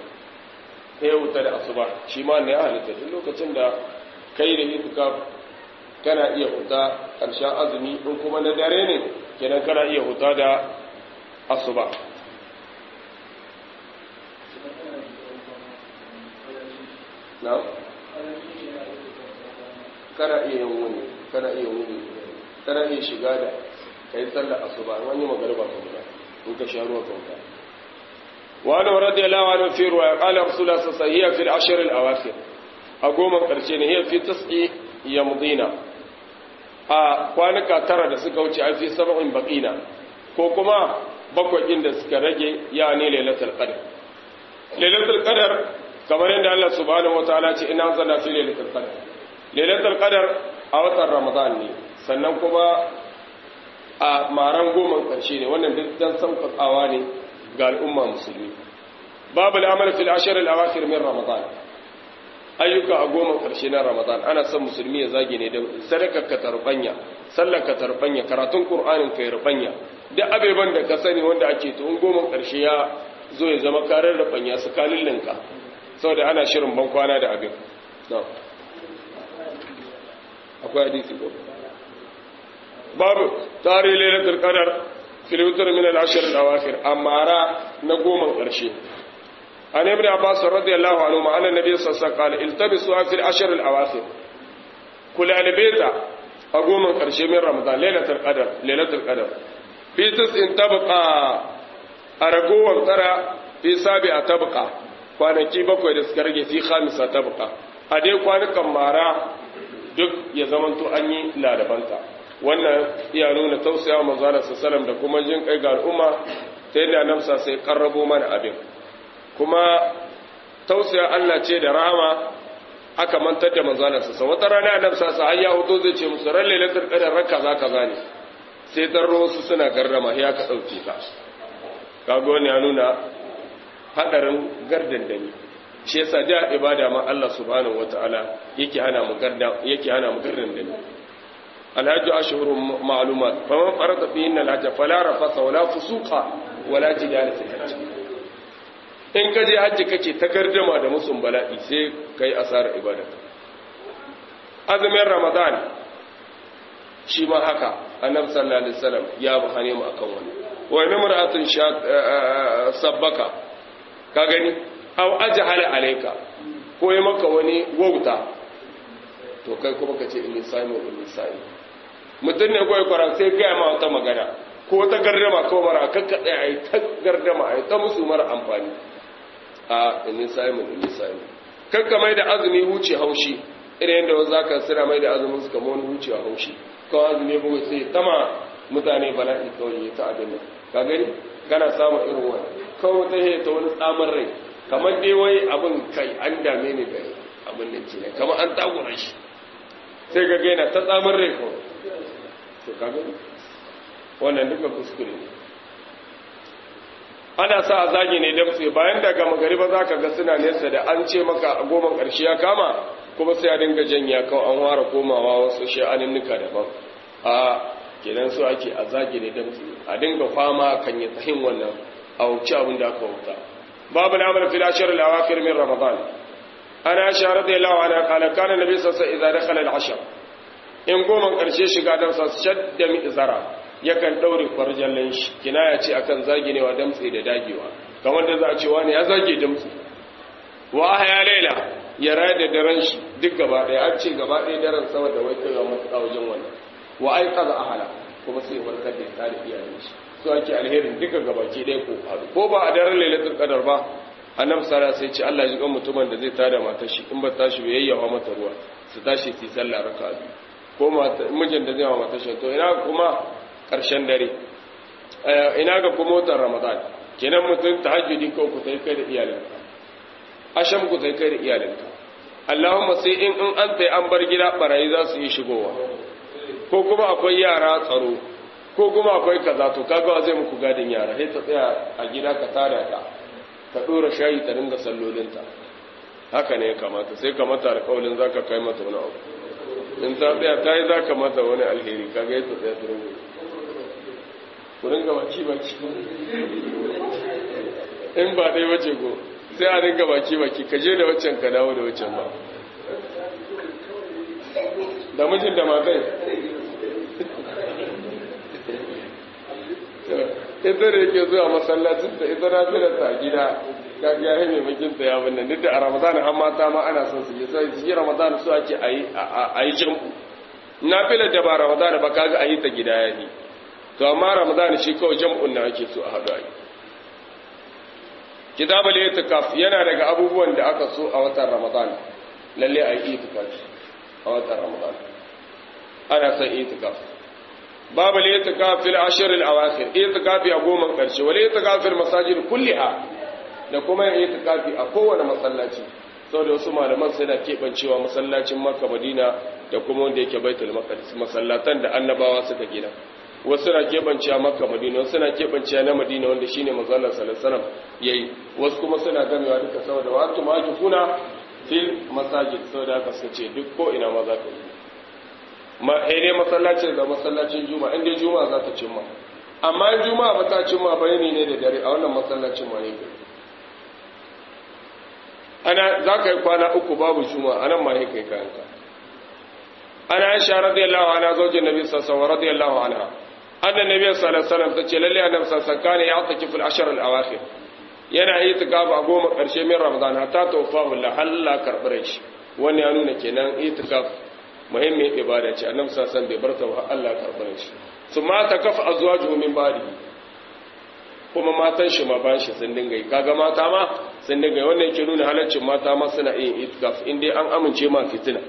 shi ma ne ya halitta duk lokacin da kai da itikaf kana iya huta ƙarshen azumi in kuma na dare ne kenan kana iya huta da asuba na kana iya wuni kana iya shiga da kai sallar asuba wani magariba ka guda in ka sha ruwa kauta wani radiyallahu anhu fi ruwa qala rasulullah sallallahu alaihi wasallam fi al-ashr al-awakhir a goma karshe ne hiya fi tas'i yamdina a kwanuka tara da suka wuce a fi sab'in baqina ko kuma bakwai din da suka rage ya ne lailatul qadr kamar yadda Allah subhanahu wataala ce ina zanna fi lailatul qadr a watan ramadan ne sannan kuma a maran goma ƙarshe ne wannan duk dan sauƙaƙawa ne ga al'umma musulmi babu al'amal fil ashr al-awakhir min ramadan ayyuka a goma ƙarshe na ramadan ana son musulmi ya zage ne da sadakar ka tarbanya sallar ka tarbanya karatun qur'anin ka rubanya duk abeban da ka sani wanda ake to in goma ƙarshe ya zo ya zama karar rubanya su kalillinka saboda ana shirin ban kwana da abin akwai hadisi ko babu tari lailatul qadar fil witr min al-ashr al-awakhir amara na goma karshe an ibn abbas radiyallahu anhu ma anna nabiy sallallahu alaihi wasallam qala iltabisu fil ashr al-awakhir kula albita a goma karshe min ramadan lailatul qadar fi tis'in tabqa a ragowar tara fi sabi'a tabqa kwanaki 7 da suka rage fi khamisa tabqa a dai kwanukan mara duk ya zamanto an yi ladabanta wannan iya nuna tausayawa manzo Allah sallallahu da kuma jin kai ga al'umma ta yadda namsa sai karrabo mana abin kuma tausaya Allah ce da rahama aka mantar da manzo Allah sallallahu wata rana namsa sa har ya hoto zai ce musu ran lailatul qadar raka za ka zane sai tarro su suna garrama ya ka dauke ka kaga wannan ya nuna hadarin gardandami shi yasa da ibada ma Allah subhanahu wataala yake hana mu gardandami alhajju ashhurun ma'lumat faman farada fihinna alhajj fala rafasa wala fusuqa wala jidala fil hajj in kaje hajji kake ta gardama da musun bala'i sai kai asarar ibada azumin ramadan shi ma haka annabi sallallahu alaihi wasallam ya bahane mu akan wannan wa namra'atun sabbaka ka gani aw ajhala alayka ko yi maka wani wauta to kai kuma ka ce inni sami mutum ne kawai kwara sai gaya ma wata magana ko ta gardama ko mara kakkaɗe a yi ta gardama a yi ta musu mara amfani a inni sami kakka mai da azumi wuce haushi irin yadda wasu zaka sira mai da azumin su kama wani wuce haushi kawai azumi bugu sai tama mutane bala'i kawai ya ta abin nan ka gani kana samun irin wani kawai ta yi ta wani tsamar rai kamar dai wai abin kai an dame ni da abin da ce ne kamar an takura shi sai ga gaina ta tsamar rai kawai to kaga wannan duka kuskure ana sa a zagi ne damtse bayan daga magariba za ka ga suna nesa da an ce maka a goma ƙarshe ya kama kuma sai a dinga janya kawai an ware komawa wasu sha'aninnika daban a kenan su ake a zagi ne damtse a dinga fama kan yi tahin wannan a wuce abin da aka wuta babu al'amal fil ashr al-awakhir min ramadan ana sha radiyallahu anha qala kana nabi sallallahu alaihi wasallam idza dakhala al-ashr in goma karshe shiga dan sa shadda mi izara yakan daure farjallan shi kinaya ce akan zaginewa damtse da dagewa kamar da za a ce wani ya zage damtse wa ahya laila ya rada daren shi duk gaba daya an ce gaba daya daren sama da wai kai ga mutu wajen wannan wa aiqaza ahla kuma sai barkar da ta da iyalin shi so ake alherin duka gabaki daya ko ba a daren lailatul qadar ba annabi sallallahu alaihi wasallam sai ce Allah ya ji mutumin da zai tada matar shi in ba tashi bai yayyawa mata ruwa su tashi su sallah raka'a ko mijin da zai wa matar shi to ina kuma karshen dare ina ga kuma watan ramadan kenan mutum tahajjudi ko ku sai kai da iyalinka asham ku sai kai da iyalinka Allahumma sai in an sai an bar gida barayi za su yi shigowa ko kuma akwai yara tsaro ko kuma akwai kaza to kaga zai muku gadin yara sai ta tsaya a gida ka tada ta ka dora shayi ta dinga sallolinta haka ne ya kamata sai ka mata alƙawarin zaka kai mata wani abu in ta tsaya ta yi zaka mata wani alheri kaga yadda tsaya ta ringa ku ringa baki in ba dai wace ko sai a ringa baki ka je da waccan ka dawo da waccan ba da mijin da matai ita da yake zuwa masallacin ta ita na filar ta gida ka ga mai makinta ya wannan duk da a ramadan har mata ma ana son su yi sai shi ramadan su ake ayi jam'u na filar da ba ramadan ba kaga ayi ta gida yayi to amma ramadan shi kawai jam'un na ake so a haɗu ayi kitabul itikaf yana daga abubuwan da aka so a watan ramadan lalle ayi itikaf a watan ramadan ana son itikaf باب الاعتكاف في العشر الاواخر اعتكاف a goma karshe wal i'tikaf fil masajid kulliha da kuma i'tikafi a kowane masallaci saboda wasu malaman sai da kebancewa masallacin Makka Madina da kuma wanda yake Baitul Maqdis masallatan da annabawa suka gina wasu na kebancewa Makka Madina wasu na kebancewa na Madina wanda shine manzo Allah sallallahu alaihi wasallam yayi wasu kuma suna gamewa duka saboda wa antum ajifuna fil masajid saboda haka suka ce duk ko ina ma za ka yi ma ne masallacin da masallacin juma'a inda juma'a za ta cimma amma juma'a ba ta cimma bayani ne da dare a wannan masallacin ma ne ana za ka yi kwana uku babu juma'a anan ma ne kai kayanka ana aisha radiyallahu anha zaujin nabi sallallahu alaihi radiyallahu anha annan nabi sallallahu alaihi wasallam tace lalle annabi sallallahu alaihi wasallam ya taki fil ashr al awakhir yana itikafu a goma karshe min ramadan hatta tawfahu la halla karbare shi wannan ya nuna kenan itikaf muhimmin ibada ce annabi sallallahu alaihi wasallam bai barta ba Allah ya karɓa shi su mata kafa azwajuhu min ba'di kuma matan shi ma bayan shi sun dinga yi kaga mata ma sun dinga yi wannan yake nuna halaccin mata ma suna yin itikaf in dai an amince ma fitina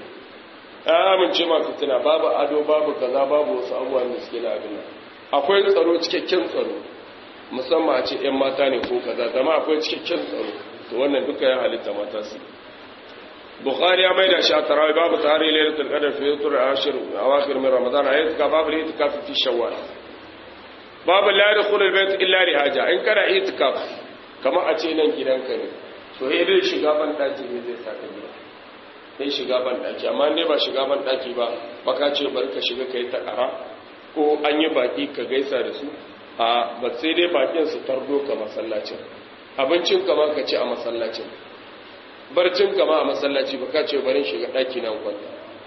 babu ado babu kaza babu wasu abubuwan da suke da abin nan akwai tsaro cikakken tsaro musamman a ce ƴan mata ne ko kaza zama akwai cikakken tsaro to wannan duka ya halitta mata su bukhari ya maida shi a tarawih babu tarihi lailatul qadr fi yutur ashir awakhir min ramadan ayat ka babu itikaf fi shawwal babu la yadkhulu albayt illa li haja in kana itikaf kamar a ce nan gidanka ne to sai dai shiga ban daki ne zai saka gida sai shiga ban daki amma ne ba shiga ban daki ba baka ce barka shiga kai ta kara ko an yi baki ka gaisa da su a ba sai dai bakin su tardo ka masallacin abincin ka ma ka ci a masallacin barcin ka ma a masallaci baka ce barin shiga daki nan kwanta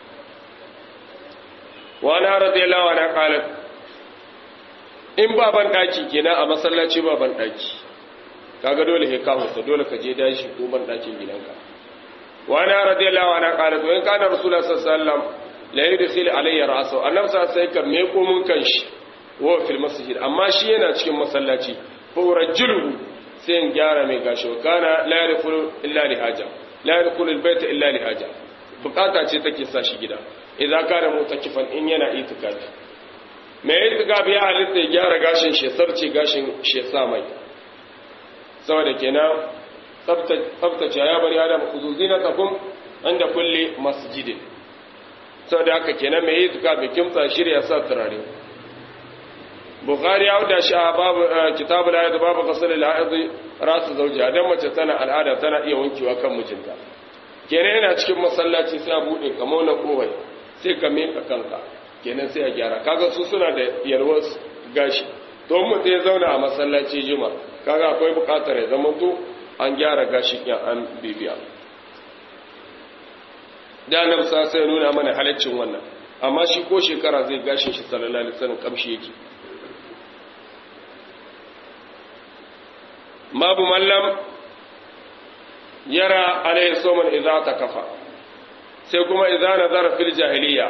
wa na radiyallahu anha qalat in baban daki kenan a masallaci baban daki kaga dole he ka huta dole ka je dashi ko ban dakin gidanka wa na radiyallahu anha qalat wa in kana rasulullah sallallahu alaihi wasallam la yudkhil alayya ra'sahu annabi sallallahu alaihi wasallam me ko mun kanshi wa fil masjid amma shi yana cikin masallaci fa rajuluhu sai in gyara mai gashi wa kana la yadkhulu illa li haja la yadkhulu albayta illa li haja bukata ce take sa shi gida idan kana mutakifan in yana itikafi me itikafi ya halitta ya gyara gashin shi sarce gashin shi sa mai saboda kenan tsaftace ya bari adam khuzuzina takum inda kulli masjidin saboda haka kenan me itikafi kimtsa shirya sa turare bukhari ya wuda shi a babu kitabul hayd babu ghusl al-hayd ras zawjiha dan mace tana al'ada tana iya wankewa kan mijinta kenan yana cikin masallaci sai a bude kamar na kowai sai ka meka kanka kenan sai a gyara kaga su suna da yalwar gashi to mu sai zauna a masallaci juma kaga akwai bukatar ya zama to an gyara gashi kin an bibiya da annabi sai nuna mana halaccin wannan amma shi ko shekara zai gashin shi sallallahu alaihi wasallam kamshi yake babu mallam yara alaihi soman idza takafa sai kuma idza nazara fil jahiliya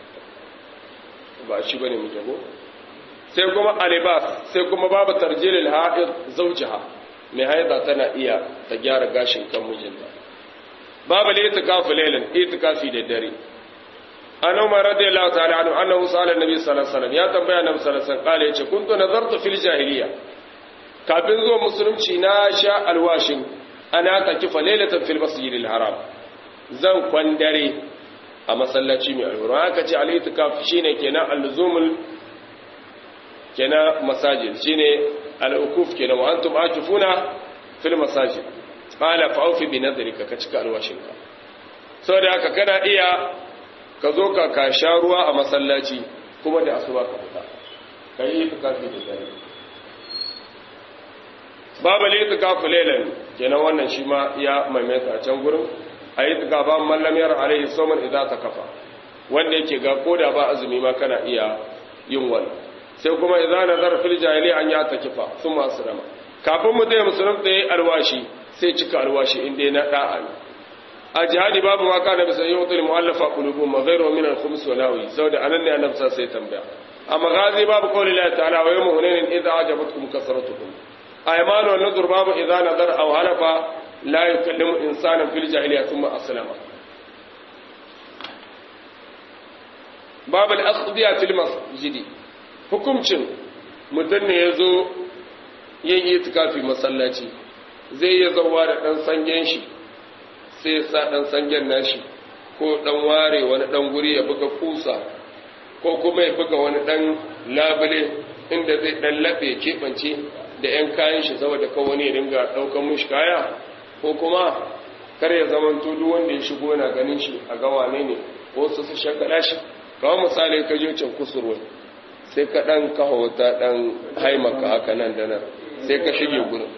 ba shi bane muke go sai kuma alibas sai kuma babu tarjilil ha'id zawjaha mai haida tana iya ta gyara gashin kan mijinta babu litikafu laylan itikafi da dare an umar radiyallahu ta'ala anhu annahu sala annabi sallallahu alaihi wasallam ya tambaya annabi sallallahu alaihi wasallam kale yace kuntu nazartu fil jahiliya kafin zuwa musulunci na sha alwashin ana takifa lailatan fil masjidil haram zan kwandare a masallaci mai alhurma aka ce al-itikaf shine kenan al-luzumul kenan masajid shine al-ukuf kenan wa antum akifuna fil masajid qala fa awfi bi nadrika ka cika alwashinka saboda haka kana iya ka zo ka sha ruwa a masallaci kuma da asuba ka fita kai itikafi da dare babu litikafu laylan kenan wannan shi ma ya maimaita a can gurin ayi itikafa mallam yar alaihi soman idza takafa wanda yake ga koda ba azumi ma kana iya yin wannan sai kuma idza nazar fil jahili an ya takifa thumma aslama kafin mu dai musulunta yayi alwashi sai cika alwashi inda na da'a ne a jihadi babu ma kana bisa yutul muallafa qulubuhum wa ghayruhum min al-khums wa lawi saboda anan ne annabi sai tambaya amma gazi babu qawli la ta'ala wa yawma hunain idza ajabatkum kasratukum aymanu an-nuzur babu idza nazar aw halafa la yukallimu insanan fil jahiliyyah thumma aslama babu al-aqdiya fil masjid hukumcin mutum ne yazo yin itikafi masallaci zai yi zawa da dan sangen shi sai ya sa dan sangen nashi ko dan ware wani dan guri ya buga kusa ko kuma ya buga wani dan labule inda zai dan labe kebance da yan kayan shi saboda kan wani ya dinga daukan mushi kaya ko kuma kar ya zaman to duk wanda ya shigo yana ganin shi a ga wane ne ko su shakala shi kawai misali ka je cin kusurwa sai ka dan kawo ta dan haimaka haka nan da nan sai ka shige gurin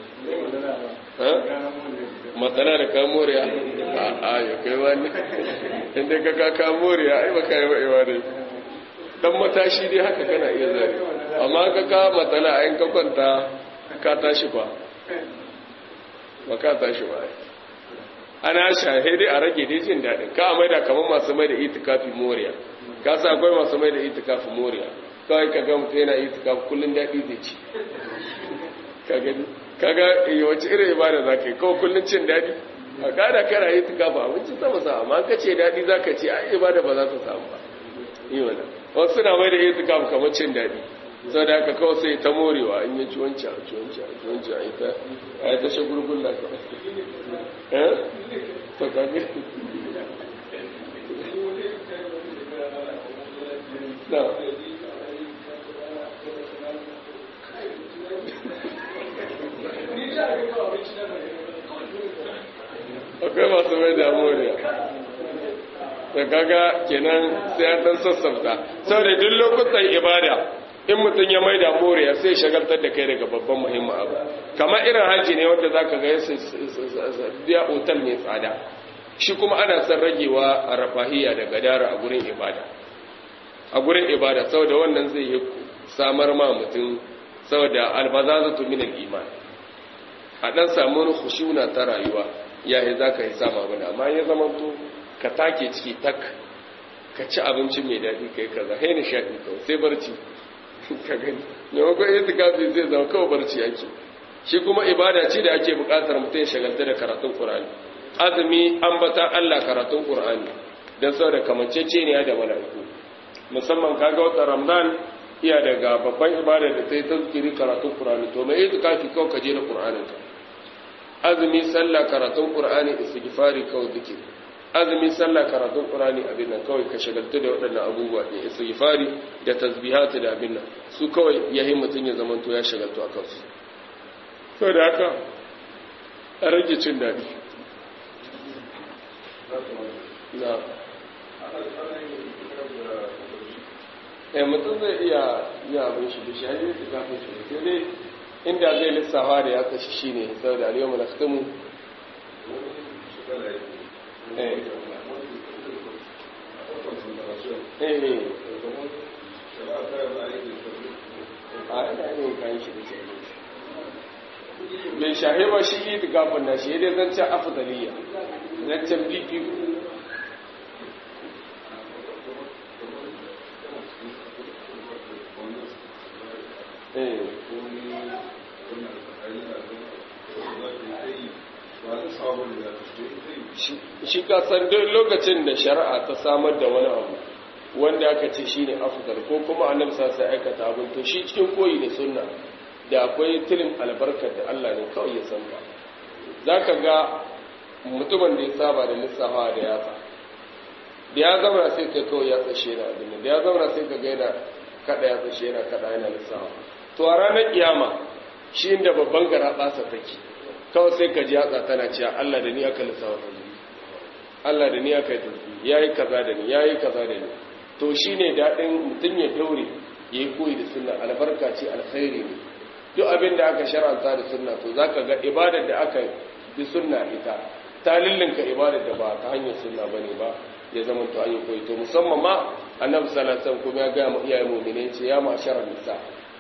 matsala da kamoriya a ya kai wani inda ka kamoriya ai ba kai wa'iwa ne dan matashi dai haka kana iya zari amma ka matsala ayin ka kwanta ka tashi ba ka tashi ba ana shahidi a rage dai jin daɗin ka a maida kamar masu mai da itikafi moriya ka sa akwai masu mai da itikafi moriya kawai ka ga mutum yana itikafi kullum daɗi zai ci kaga wace irin ibada za ka yi kawai kullum cin daɗi a kada kana itikafi abinci sama sa amma ka ce daɗi za ka ce ai ibada ba za ta samu ba yi wannan wasu suna mai da itikafi kamar cin daɗi sau da haka kawai sai ta morewa in yi ciwonci a yi ta shagulgun da ka ta kage na akwai masu mai da morewa da kaga kenan sai an dan sassafta sau da duk lokutan ibada in mutum ya mai da moriya sai shagaltar da kai daga babban muhimmin abu kamar irin haji ne wanda za ka ga biya otal mai tsada shi kuma ana son ragewa a rafahiya da gadara a gurin ibada saboda wannan zai yi samar ma mutum saboda albazazatu min al-iman a dan samu wani khushuna ta rayuwa yayi zaka yi sama bane amma ya zama to ka take ciki tak ka ci abinci mai dadi kai kaza hai nishadi kawai sai barci ka gani ne ko itikafi zai zama kawai barci yake shi kuma ibada ce da ake buƙatar mutum shagalta da karatun Qur'ani azumi ambata Allah karatun Qur'ani dan saboda kamanceceniya da mala'iku musamman kaga wata Ramadan iya daga babban ibada da ta yi tazkiri karatun Qur'ani to mai itikafi kawai ka je da Qur'anin ka azumi sallah karatun Qur'ani istighfari kawai dake azumi sallah karatun Qur'ani abin nan kawai ka shagaltu da waɗannan abubuwa da istighfari da tasbihatu da abin nan su kawai yayin mutun ya zamanto ya shagaltu akan su to da haka a rage cin dadi na mutum zai iya abin shi da shi hanyar da kafin shi sai dai inda zai lissafa da ya kashi shi ne saboda aliyu na khatamu mai shahewa shi yi da gafin na shi dai zancen afdaliya zancen bibiyu shi kasar duk lokacin da shari'a ta samar da wani abu wanda aka ce shi ne afdal ko kuma annabi sai aikata abin to shi cikin koyi da sunna da akwai tilin albarkar da Allah ne kawai ya san ba zaka ga mutumin da ya saba da lissafa da yatsa da ya zama sai ka kawai ya tsashe na abin da ya zama sai ka ga yana kada ya tsashe yana kada yana lissafa to a ranar kiyama shi inda babban gara tsasa take kawai sai ka ji yatsa tana cewa Allah da ni aka lissafa Allah da ni aka yi yayi kaza da ni yayi kaza da ni to shine dadin mutun ya daure yayi koyi da sunna albarka ce alkhairi ne duk abin da aka shar'anta da sunna to zaka ga ibadar da aka bi sunna ita ta lillinka ibadar da ba ta hanyar sunna bane ba ya zama to ayi koyi to musamman ma annabi sallallahu alaihi wasallam kuma ya ga mu iyaye mu'minin ce ya ma'sharal nisa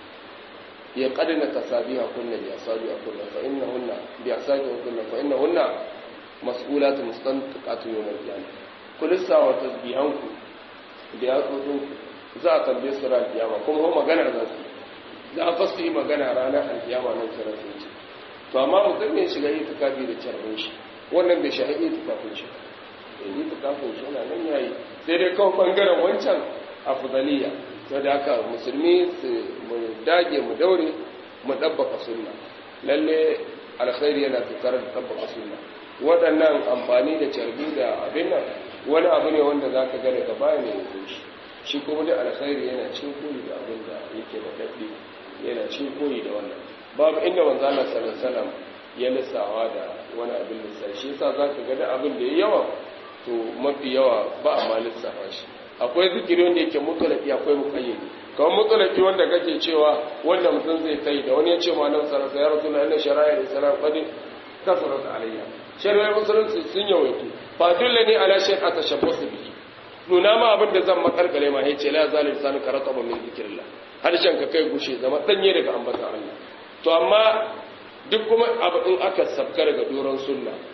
ya qadina tasabiha kunna bi asabiha kunna fa innahunna bi asabiha kunna fa innahunna mas'ulatu mustanqatu yawm al-qiyamah kulissa wa tasbihanku da ya tsotsin za a tambaye su ran kiyama kuma ho magana za su za a fasu yi magana ranar alkiyama nan kiran sun ce to amma mutum ne shiga itikafi da carbin shi wannan bai shahi itikafin shi itikafin shi yana nan yayi sai dai kawai bangaren wancan afdaliya to da haka musulmi mu dage mu daure mu dabbaka sunna lalle alkhairi yana tattare da dabbaka sunna waɗannan amfani da carbi da abin nan wani abu ne wanda za ka gane gaba ne ya shi kuma da alkhairi yana cin koyi da abin da yake da daɗi yana cin koyi da wannan babu inda wanzu Allah sallallahu alaihi wasallam ya lissawa da wani abin lissafi shi yasa za ka gani abin da ya yawa to mafi yawa ba a ma lissafa shi akwai zikiri wanda yake mutlaki akwai muqayyadi kamar mutlaki wanda kake cewa wanda mutum zai kai da wani ya ce ma nan sallallahu alaihi wasallam ya rasulullah shara'i islam qad kasarat alayya shari'ar musulunci sun yawaitu fa dole ne ala shay atashabbasu bihi nuna ma abin da zan makarkale ma yace la zalim sanu karata min zikrillah harshen ka kai gushe zama danye daga ambata Allah to amma duk kuma abu in aka sabkar ga doron sunna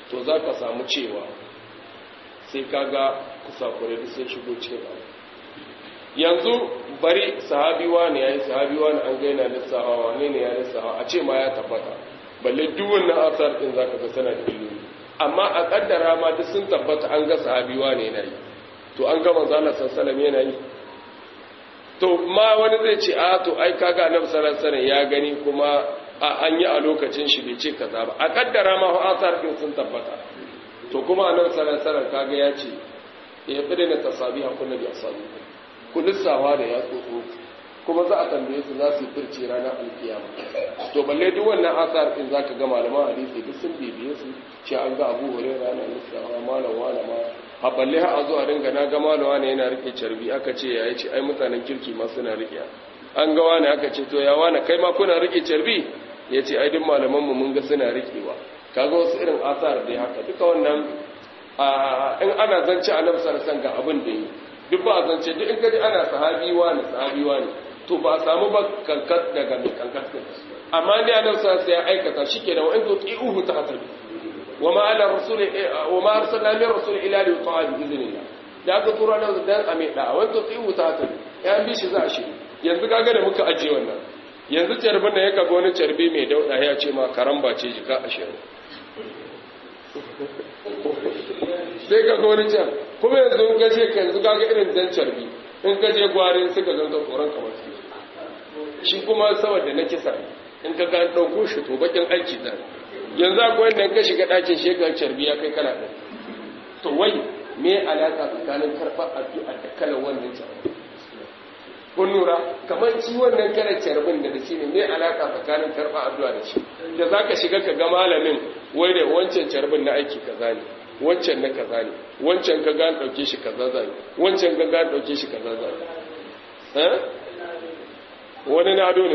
to za ka samu cewa sai kaga kusakurai da sun shigo cikin abu yanzu bari sahabiwa ne ya yi sahabiwa ne an gaina lissawa wane ne ya lissawa a ce ma ya tabbata balle duk wannan asar din za ka ga sana da ilimi amma a kaddara ma duk sun tabbata an ga sahabiwa ne yana yi to an ga manzo Allah sallallahu alaihi yana yi to ma wani zai ce a to ai kaga annabi sallallahu alaihi wasallam ya gani kuma an yi a lokacin shi bai ce kaza ba a kaddara ma asar din sun tabbata to kuma annabi sallallahu alaihi wasallam kaga ya ce ya fi da tasabiha kullu bi asabi ku lissawa da ya tsotso kuma za a tambaye su za su yi firce ranar alkiyama to balle duk wannan asar din zaka ga malaman hadisi duk sun bibiye su ce an ga Abu Hurairah ranar lissawa malam wala ma ha balle ha a zo a dinga na ga malam wani yana rike carbi aka ce ya ce ai mutanen kirki ma suna rike an ga wani aka ce to ya wani kai ma kuna rike carbi ya ce ai duk malaman mu mun ga suna rikewa kaga wasu irin asar dai haka duka wannan in ana zance annabi sallallahu alaihi wasallam ga abin da yi duk ba a zance duk in kaji ana sahabi wani to ba a samu ba kankat daga mai kankat amma dai annabi sallallahu alaihi wasallam ya aikata shikenan wa in to qi'uhu ta'tabi wa ma ala rasul wa ma arsalna min rasul ila li yuta'a bi idhnillah da aka tura da dan a mai da wa to qi'uhu ta'tabi ya bi shi za shi yanzu kaga da muka ajiye wannan yanzu carbin da ya kaga wani carbi mai dauda ya ce ma karamba ce jika 20 sai ka wani can kuma yanzu in gaje ka yanzu kaga irin jan carbi in gaje gwari suka zanta tsoron kamar su shi kuma saboda na kisa in ka ga dauko shi to bakin aiki da yanzu akwai wanda ka shiga dakin shekar carbi ya kai kala ɗin to wai me alaka tsakanin karɓar addu'a da kalan wannan carbi kun lura kamar shi wannan kalan carbin da shi ne me alaka tsakanin karɓar addu'a da shi da zaka shiga ka ga malamin wai da wancan carbin na aiki kaza ne wancan na kaza ne wancan ka ga dauke shi kaza zai wancan ka ga dauke shi kaza zai wani na ado ne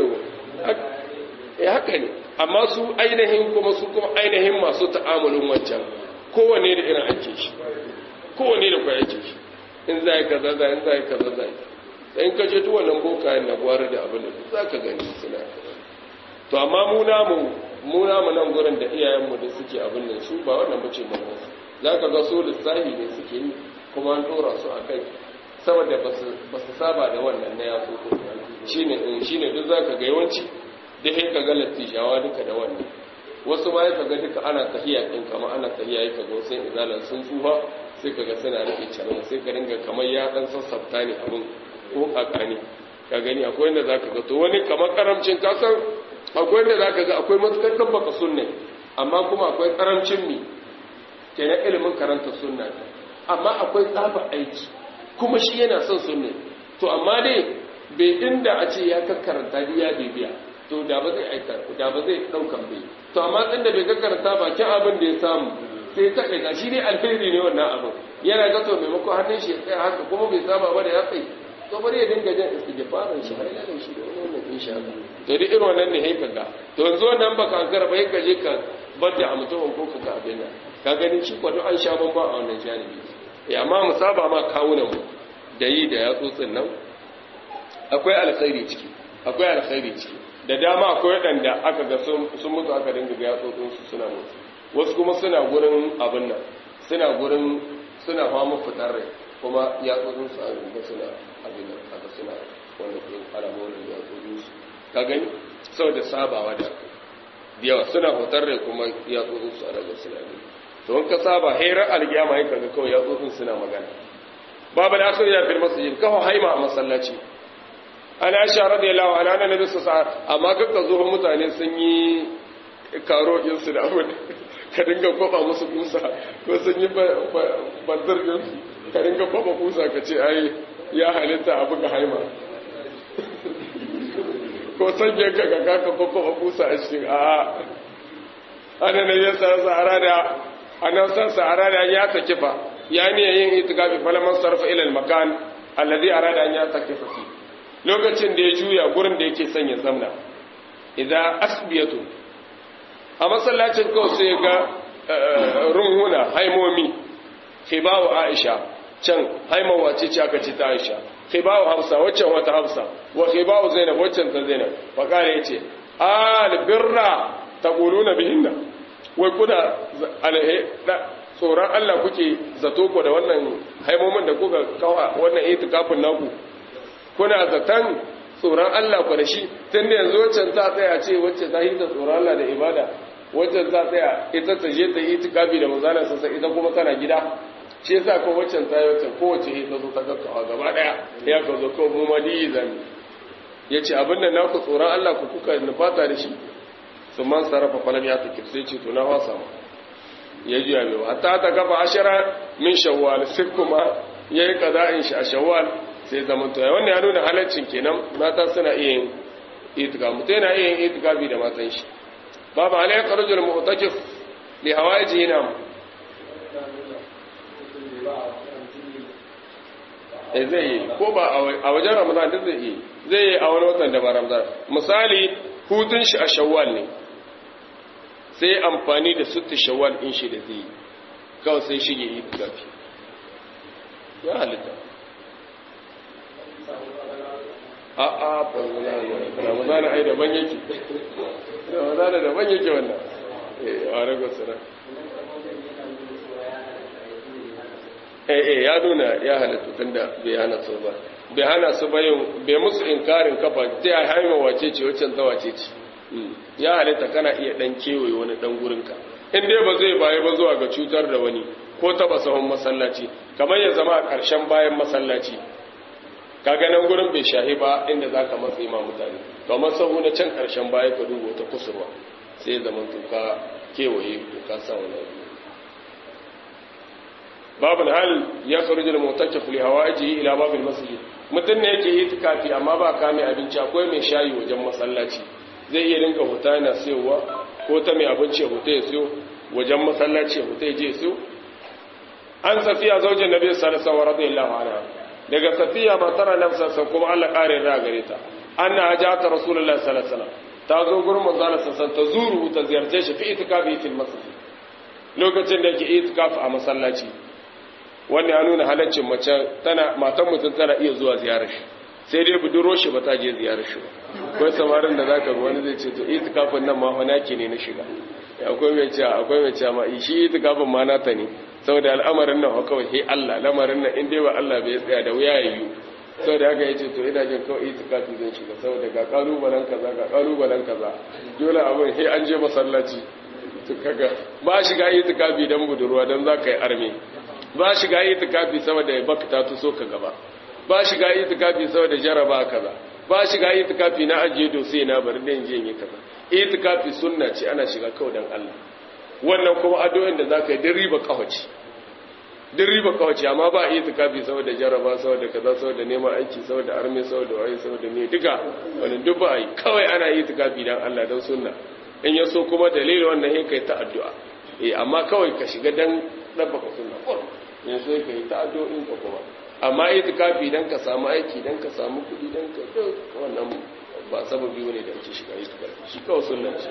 haka ne amma su ainihin ainihin masu ta'amulin wancan kowane da irin ake shi kowane da kwaya ake shi in zai kaza zai in zai kaza zai in ka je wannan bokayen na gwara da abin da za ka gani suna to amma mu namu nan gurin da iyayenmu da suke abin nan su ba wannan bace mu za ka ga su lissahi ne suke yi kuma an ɗora su a kai saboda ba su saba da wannan na yaso ko shi ne duk za ka ga yawanci da ya ka ga lattijawa duka da wannan wasu ma ya ka ga duka ana tahiya ɗin kama ana tahiya ya ka ga wasu izalar sun tsufa sai ka ga suna rike canan sai ka dinga kamar ya ɗan sassafta ne abin ko kakani ka gani akwai wanda za ka ga to wani kamar karamcin kasan akwai wanda za ka ga akwai matukar tabbaka sunne amma kuma akwai karamcin mi kenan ilimin karanta sunna amma akwai tsaba aiki kuma shi yana son sunne to amma dai bai inda a ce ya kakkaranta ya bibiya to da ba zai aika da ba zai daukan bai to amma din da bai kakkaranta bakin abin da ya samu sai ta kai shi ne alheri ne wannan abin yana ga to maimako hannun shi ya tsaya haka kuma bai saba ba da ya tsaye to bari ya dinga jan istighfarin shi har ya da shi da wannan insha Allah to dai irin wannan ne haika ga to yanzu wannan baka ankara ba ka je ka bada a mutumin ko ka ga abin nan ka gani shi kwado an sha ban ba a wannan janibi amma mu saba ma kawunan mu da yi da yatsotsin nan akwai alkhairi ciki da dama akwai waɗanda aka ga sun mutu aka dinga ga yatsotsin su suna mutu wasu kuma suna gurin abin nan suna fama fitar rai kuma yatsotsin su an ga suna abin nan aka suna wanda ke alamomin yatsotsin su ka gani saboda sabawa da yawa suna fitar rai kuma yatsotsin su ana ga suna ne to in ka saba hairar alkiyama yake ga kawai yatsotsin suna magana babu da akhir ya fil masjid kawo haima a masallaci ana aisha radiyallahu anha na nabi sallallahu amma kakka zo mutane sun yi karo din su da abin ka dinga kofa musu kusa ko sun yi bazar din ka dinga kofa kusa ka ce ai ya halitta abu ga haima ko sanye ka ga ka kofa kusa a cikin ana ne ya sahara da annan sahara da ya takifa yani yin itikafi falaman sarfa ila al-makan alladhi arada an yatakifa fi lokacin da ya juya gurin da yake son ya zamna idan asbiyatu a masallacin kawai sai ga runhuna haimomi khibawu aisha can haimawa ce aka ce ta aisha khibawu hafsa waccan wata hafsa wa khibawu zainab waccan ta zainab fa kare yace al birra taquluna bihinna wai kuna tsoron Allah kuke zato ku da wannan haimomin da kuka kawa wannan itikafin naku kuna zaton tsoron Allah ku da shi tun da yanzu waccan ta tsaya ce wacce ta hita tsoron Allah da ibada waccan ta tsaya ita ta je ta yi itikafi da manzalar sassa ita kuma tana gida shi yasa ko waccan ta yi waccan kowace hita zo ta gaggawa gaba daya ya ka zo kawai mu madi zami ya ce abin da naku tsoron Allah ku kuka nufata da shi sun man sarrafa falam ya ta sai ce to na wasa ma ya juya mai ba ta ta gaba ashira min shawwal sai kuma ya yi kaza'in shi a shawwal sai zaman to wannan ya nuna halaccin kenan mata suna iya yin itika mutum yana iya yin itikafi da matan shi babu alai karujul mu'takif li hawaijihi nam zai yi ko ba a wajen ramadan da zai yi a wani watan da ba ramadan misali hutun shi a shawwal ne sai amfani da suttu shawwal in shi da zai kawai sai shige itikafi ya halitta a'a ramadan ai daban yake ramadan daban yake wannan a rago sana ya nuna ya halatta tunda bai hana su ba bai hana su ba yin bai musu inkarin kafa ta ya haima wace ce wacce ta wace ce ya halatta kana iya dan kewaye wani dan gurinka in dai ba zai baye ba zuwa ga cutar da wani ko taba sahun masallaci kamar ya zama a ƙarshen bayan masallaci kaga nan gurin bai shahi ba inda zaka matsa ma mutane kamar sahu na can ƙarshen baya ka dubo ta kusurwa sai ya zama to ka kewaye ko ka sa wani babul hal ya kharuju al-mu'takif li hawajihi ila babil masjid mutun ne yake itikafi amma ba kame abinci akwai mai shayi wajen masallaci zai iya rinka huta yana sayowa ko ta mai abinci ya huta ya sayo wajen masallaci ya huta ya je sayo an safiya zaujin nabi sallallahu alaihi radiyallahu anha daga safiya ba tara nafsa kuma Allah kare ra gare ta anna hajata rasulullahi sallallahu alaihi wasallam ta zo gurin manzo Allah sallallahu alaihi wasallam ta zuru ta ziyarce shi fi itikafi fil masjid lokacin da yake itikafi a masallaci wannan ya nuna halaccin mace tana matan mutum tana iya zuwa ziyarar shi sai dai buduro shi ba ta je ziyarar shi ba akwai samarin da zaka ga wani zai ce to itikafin nan ma honaki ne na shiga akwai mai cewa ma shi itikafin ma nata ne saboda al'amarin nan kawai he Allah lamarin nan in dai ba Allah bai tsaya da wuya yayi saboda haka yace to ina jin kawai itikafi zan shiga saboda ga kalubalen kaza dole abin he an je masallaci to kaga ba shiga itikafi dan budurwa dan zaka yi arme ba shiga itikafi saboda baka ta tuso ka gaba ba shiga itikafi saboda jaraba kaza ba shiga itikafi na ajiye dosai na bari dan je yi kaza itikafi sunna ce ana shiga kawai dan Allah wannan kuma addu'o'in da zaka yi din riba kawace amma ba itikafi saboda jaraba saboda kaza saboda neman aiki saboda arme saboda waye saboda me duka wannan duk ba yi kawai ana itikafi dan Allah dan sunna in yaso kuma dalilin wannan sai kai ta addu'a amma kawai ka shiga dan dabbaka sunna yanzu sai kai ta addu'o'in ka kuma amma itikafi dan ka samu aiki dan ka samu kudi dan ka wannan ba sababi bane da ake shiga itikafi shi kawai sunna ce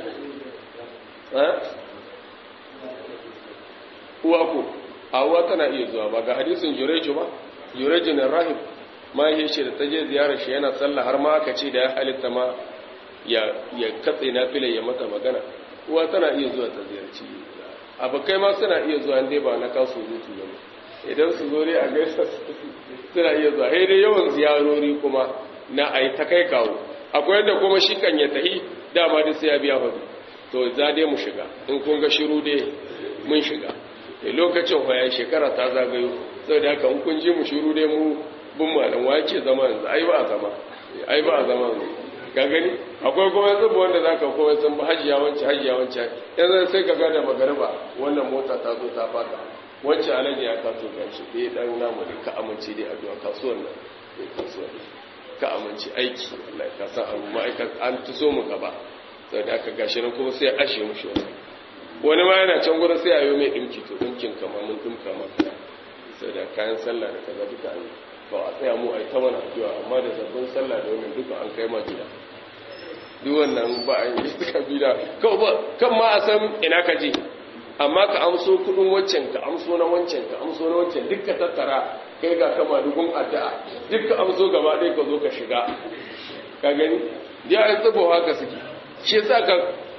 uwa awwa tana iya zuwa ba ga hadisin jureju ba jureju na rahib ma yi shi da ta je ziyarar shi yana sallah har ma aka ce da ya halitta ma ya katse na fila ya mata magana uwa tana iya zuwa ta ziyarci abokai ma suna iya zuwa inda ba na kasu rutu ne idan su zo ne a gaisa suna iya zuwa sai dai yawan ziyarori kuma na ai ta kai kawo akwai yadda kuma shi kan ya tahi dama dai sai ya biya hudu to za dai mu shiga in kun ga shiru dai mun shiga lokacin hoya shekara ta zagayo saboda haka in kun ji mu shiru dai mu bin malam wace zama yanzu ai ba a zama ga gani akwai kuma yanzu ba wanda zaka kowa san ba hajiya wance yanzu sai ka ga da magariba wannan mota ta zo ta fata wacce alaji ya kaso gashi dai dan namu ne ka amince dai addu'a kasuwar nan kasuwar ka amince aiki wallahi ka san abu ma'aikata an tuso mu gaba saboda haka gashi nan kuma sai ashe mu shi wani ma yana can gurin sai a yi mai dinki to dinkin kamar mun dinka maka saboda kayan sallah da kaza duka an ba a tsaya mu a yi ta mana addu'a amma da sabbin sallah da wannan duka an kai ma gida duk wannan ba a yi suka bida kawai ba kan ma a san ina ka je amma ka amso kudin wancan ka amso na wancan ka amso na wancan duk ka tattara kai ga kama dugun addu'a duk ka amso gaba ɗaya ka zo ka shiga ka gani ya yi tsabo haka suke shi yasa ka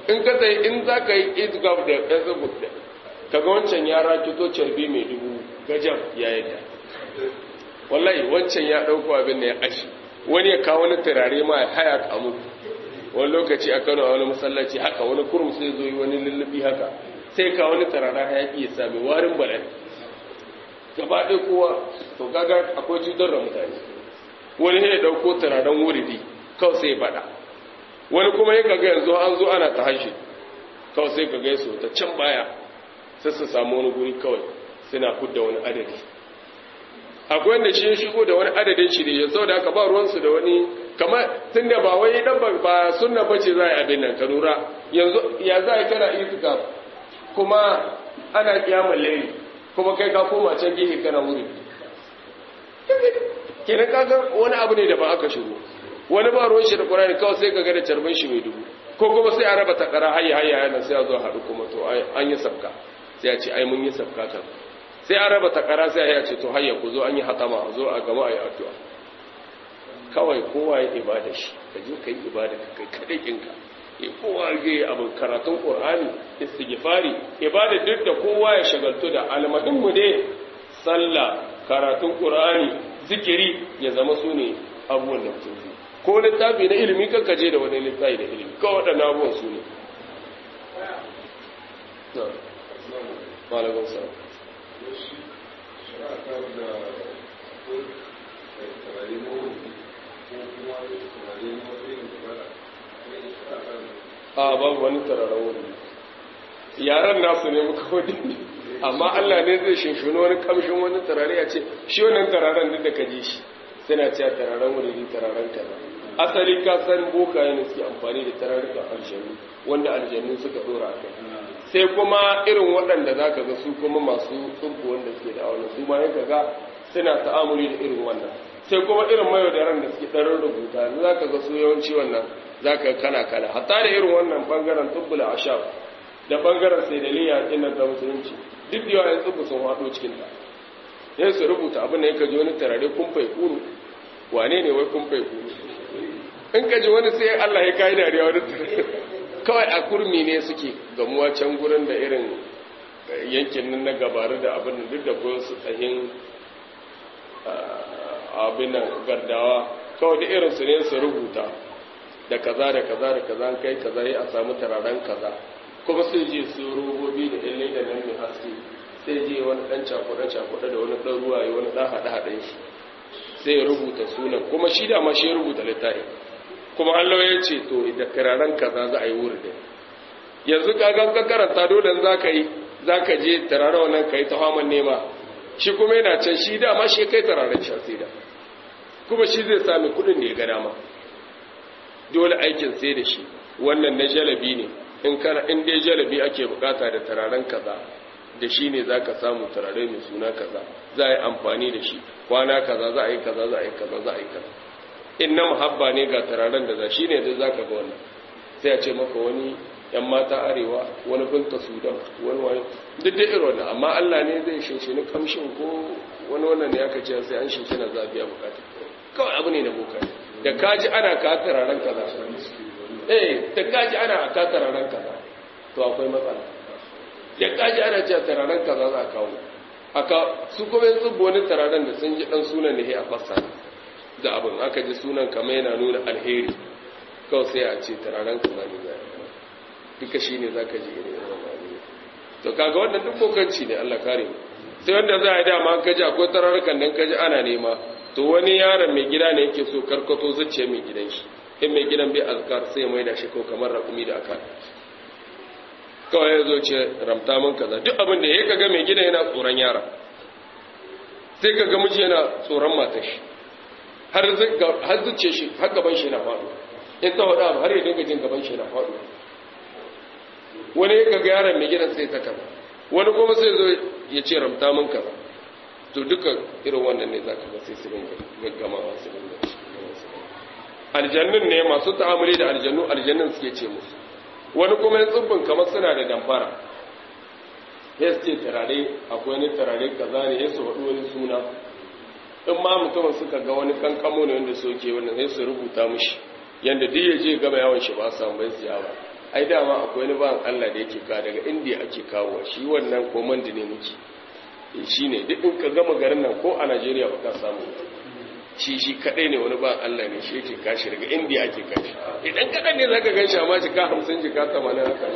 in ka tsaye in za ka yi itgaf da ɗan zubu kaga wancan ya rakito carbi mai dubu gajab ya yadda wallahi wancan ya ɗauko abin da ya ashi wani ya kawo wani turare ma ya haya kamu wani lokaci a Kano a wani masallaci haka wani kurum sai zo yi wani lullubi haka sai ka wani turare hayaki ya sami warin balai gaba ɗaya kowa to kaga akwai cutar da mutane wani ya ɗauko turaren wuridi kawai sai baɗa wani kuma ya kaga yanzu an zo ana ta hashi kawai sai kaga ya so ta can baya sai su samu wani guri kawai suna fudda wani adadi akwai wanda shi ya shigo da wani adadin shi ne ya sau da aka ba ruwansu da wani kamar tun da ba wai dan ba sunna bace za a yi abin nan ka lura yanzu ya za a yi kana itika kuma ana kiyamar laili kuma kai ka koma can gehe kana wuri kenan kaga wani abu ne da ba aka shigo wani ba ruwan shi da Qur'ani kawai sai kaga da carban shi mai dubu ko kuma sai a raba takara hayya yana sai a zo haɗu kuma to an yi sabka sai a ce ai mun yi sabka kan sai a raba takara sai a ce to hayya ku zo an yi hatama a zo a gama a yi addu'a kawai kowa ya ibada shi ka je ka yi ibada ka kai kaɗai kinka ya kowa ya yi abin karatun Qur'ani istighfari ibada duk da kowa ya shagaltu da almuhimmu ne sallah karatun Qur'ani zikiri ya zama su ne abubuwan da mutum zai ko littafi na ilimi kan kaje da wani littafi da ilimi kawai waɗannan abubuwan su ne malagun sa a babu wani tararen wuri yaran nasu ne muka wadi amma Allah ne zai shinshino wani kamshin wani tarare ya ce shi wannan tararen duk da ka ji shi suna cewa tararen wuri tararen kaza asali ka san bokaye ne suke amfani da tararrukan aljannu wanda aljannu suka dora kai sai kuma irin waɗanda zaka ga su kuma masu tsubbu wanda suke da wani su ma yanka ga suna ta'amuli da irin wannan sai kuma irin mayaudaran da suke ɗarar rubuta zaka ga su yawanci wannan zaka kana hatta da irin wannan bangaren tubbula ashab da bangaren saidaliya din da musulunci duk da yawan tsubbu sun hado cikin ta sai su rubuta abin da yake ji wani tarare kumfai kuru wane ne wai kumfai kuru in ka ji wani sai Allah ya kai dariya wani kawai a kurmi ne suke gamuwa can gurin da irin yankin nan na gabaru da abin duk da ko su tsahin abin nan gardawa kawai da irin su ne su rubuta da kaza da kaza da kaza kai kaza ya a samu tararen kaza kuma sai je su robobi da ɗan da nan mai haske sai je wani ɗan cakuɗe da wani ɗan ruwa ya wani ɗan haɗe-haɗen shi sai ya rubuta sunan kuma shi da ma shi ya rubuta littafi kuma Allah ya ce to da kiraren kaza za a yi wuri da yanzu kagan ka karanta dole za ka je tarare wannan kai ta haman nema shi kuma yana can shi da ma shi kai tararen shi da kuma shi zai sami kuɗin da ya ga dama dole aikin sai da shi wannan na jalabi ne in dai jalabi ake bukata da tararen kaza da shi ne za ka samu turare mai suna kaza za a yi amfani da shi kwana kaza za a yi kaza za a yi kaza za a yi kaza in na muhabba ne ga turaren da za shi ne da za ka ga wannan sai a ce maka wani yan mata arewa wani binta sudan wani duk da irin wannan amma Allah ne zai shinshini kamshin ko wani wannan ne aka ce sai an shinshina za a biya bukata kawai abu ne na boka da kaji ana ka turaren kaza da kaji ana ka turaren kaza to akwai matsala da kaji ana cewa tararen kaza za a kawo aka su kuma yin tsubbo wani tararen da sun ji dan sunan ne a fassa da abin aka ji sunan kama yana nuna alheri kawai sai a ce tararen kaza ne za a duka shi ne za ka ji irin wannan to kaga wannan duk kokanci ne Allah kare mu sai wanda za a yi dama kaji akwai tararrukan dan kaji ana nema to wani yaron mai gida ne yake so karkato zuciya mai gidan shi in mai gidan bai azkar sai ya maida shi ko kamar raƙumi da aka kawai ya zo ce ramta min kaza duk abin da ya kaga mai gida yana tsoron yara sai kaga miji yana tsoron matar shi har zuce shi har gaban shi na faɗo in ta faɗa abu har ya dinga jin gaban shi na faɗo wani ya kaga yaron mai gidan sai ta kaza wani kuma sai zo ya ce ramta min kaza to duka irin wannan ne zaka ga sai su dinga gaggamawa su dinga aljannun ne masu ta'amuli da aljannun suke ce musu wani kuma ya tsibbin kamar suna da damfara ya ce tarare akwai wani tarare kaza ne ya su haɗu wani suna in ma mutumin suka ga wani kankamo ne wanda soke wannan sai su rubuta mushi yadda duk ya je gaba yawon shi ba samu bai siya ba ai dama akwai wani ban Allah da yake ka daga India ake kawo shi wannan komandi ne muke shine duk in ka gama garin nan ko a Najeriya ba ka samu shi kadai ne wani ban Allah ne shi yake kashi daga India ake kashi idan kadan ne zaka ganshi amma jika 50 jika 80 haka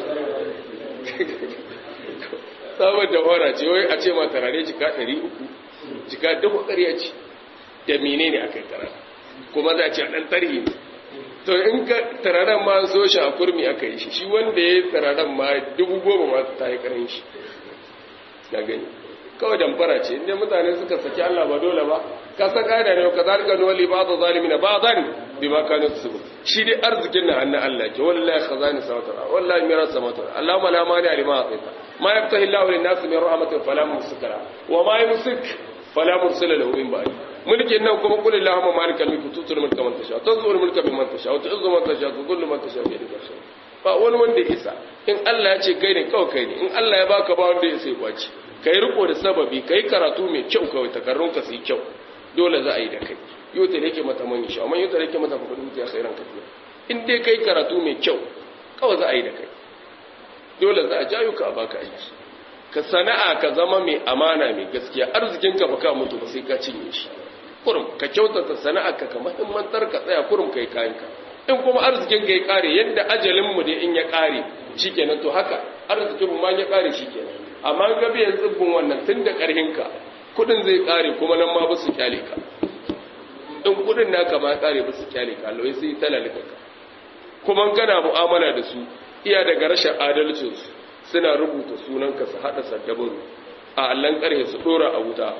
saboda hora ce wai a ce ma tarare jika 300 jika dubu ƙarya ce da menene akai tarare kuma za a ce dan tarihi to in ka tararen ma so shi a kurmi aka yi shi wanda ya yi tararen ma 10,000 ma ta yi karin shi na gani kawai damfara ce inda mutane suka saki Allah ba dole ba ka san ƙa'ida ne ka zalika nuwalli ba'dhu zalimina ba'dhan bima kanu yasbu shi dai arzikin na hannun Allah ke wallahi khazani samawati wallahi miras samawati Allahumma la mani lima atayta ma yaftahi Allahu lin-nasi min rahmatin fala mumsika wa ma yumsik fala mursila lahu min ba'di mulkin nan kuma kullu Allahumma malikal mulki tutul mulka man tasha tazuru mulka man tasha wa tu'izzu man tasha tudhillu man tasha bi yadika shay ba wani wanda isa in Allah ya ce kai ne kawai kai ne in Allah ya baka ba wanda ya sai kwaci kai riko da sababi kai karatu mai kyau kawai takarrunka su yi kyau dole za a yi da kai yau ta yake mata mani sha amma yau ta yake mata fakadu ya khairan kafiya in dai kai karatu mai kyau kawai za a yi da kai dole za a jayo ka a baka aiki ka sana'a ka zama mai amana mai gaskiya arzikin ka baka mutu ba sai ka cinye shi kurum ka kyautata sana'a ka muhimmantar ka tsaya kurum kai kayan ka in kuma arzikin ka ya kare yadda ajalin mu da in ya kare shikenan to haka arzikin mu ma ya kare shikenan amma ga biyan tsibbin wannan tun da karhin ka kudin zai kare kuma nan ma ba su kyale ka in kudin naka ma kare ba su kyale ka Allah sai talalika ka kuma kana mu'amala da su iya daga rashin adalcin su suna rubuta sunanka su hada saddabaru a allan karhe su dora a wuta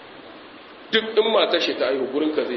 duk in mata shi ta aihu gurin ka zai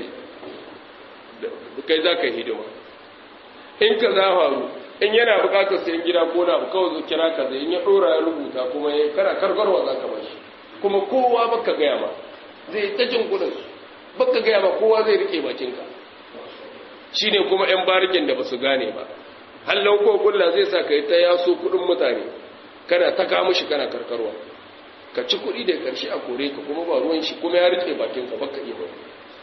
kai za ka hidima in ka za faru in yana bukatar sayan gida ko na abu kawai kira ka zai in ya dora ya rubuta kuma ya kana karkarwa za ka bashi kuma kowa baka gaya ma zai ta jin kudin baka gaya ma kowa zai rike bakinka shine kuma yan barikin da basu gane ba hallan ko kullu zai sa kai ta yaso kudin mutane kana ta ka mishi kana karkarwa ka ci kudi da karshe a kore ka kuma ba ruwan shi kuma ya rike bakinka baka iya ba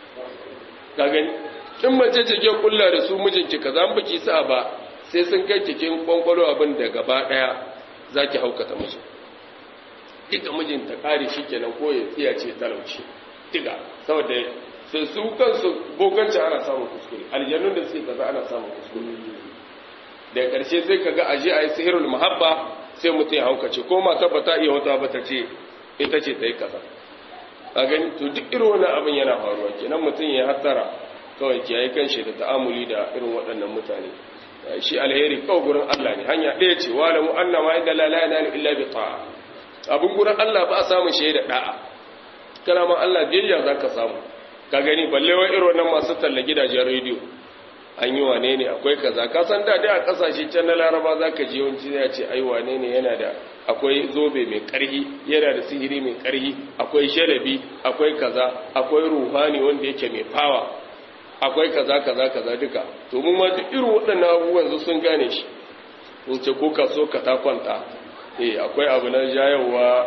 ka gani in mace ce ke kullu da su mijinki kaza an baki sa ba sai sun kai cikin kwankwalo abin da gaba daya zaki haukata musu ita mijinta kare shi kenan ko ya tsiya ce talauci diga saboda sai su kansu boganci ana samun kuskure aljannun da suke kaza ana samun kuskure da karshe sai kaga aje ayi sihirul mahabba sai mutum ya haukace ko mata ba ta iya wata ba ta ce ita ce ta yi kaza a gani to duk irin wannan abin yana faruwa kenan mutum ya hattara kawai kiyaye kanshi da ta'amuli da irin waɗannan mutane shi alheri kawai gurin Allah ne hanya ɗaya ce wa lamu annama inda la ilaha illa bi ta'a abin gurin Allah ba a samun shaida da'a kalaman Allah biyayya za ka samu ka gani balle wa irin wannan masu talla gidajen rediyo an yi wane ne akwai kaza ka san da a kasashe can na laraba za ka ji yawanci ya ce ai wane ne yana da akwai zobe mai karhi yana da sihiri mai karhi akwai sharabi akwai kaza akwai ruhani wanda yake mai fawa akwai kaza kaza kaza duka to mun ma duk irin waɗannan abubuwan su sun gane shi in ce ko ka so ka ta kwanta akwai abu na jayawa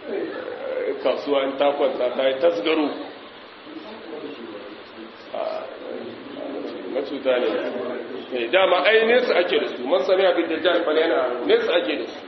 kasuwa in ta kwanta ta yi tasgaro na cuta ne dama ai nesa ake da su man sani abin da jihar bala yana nesa ake da su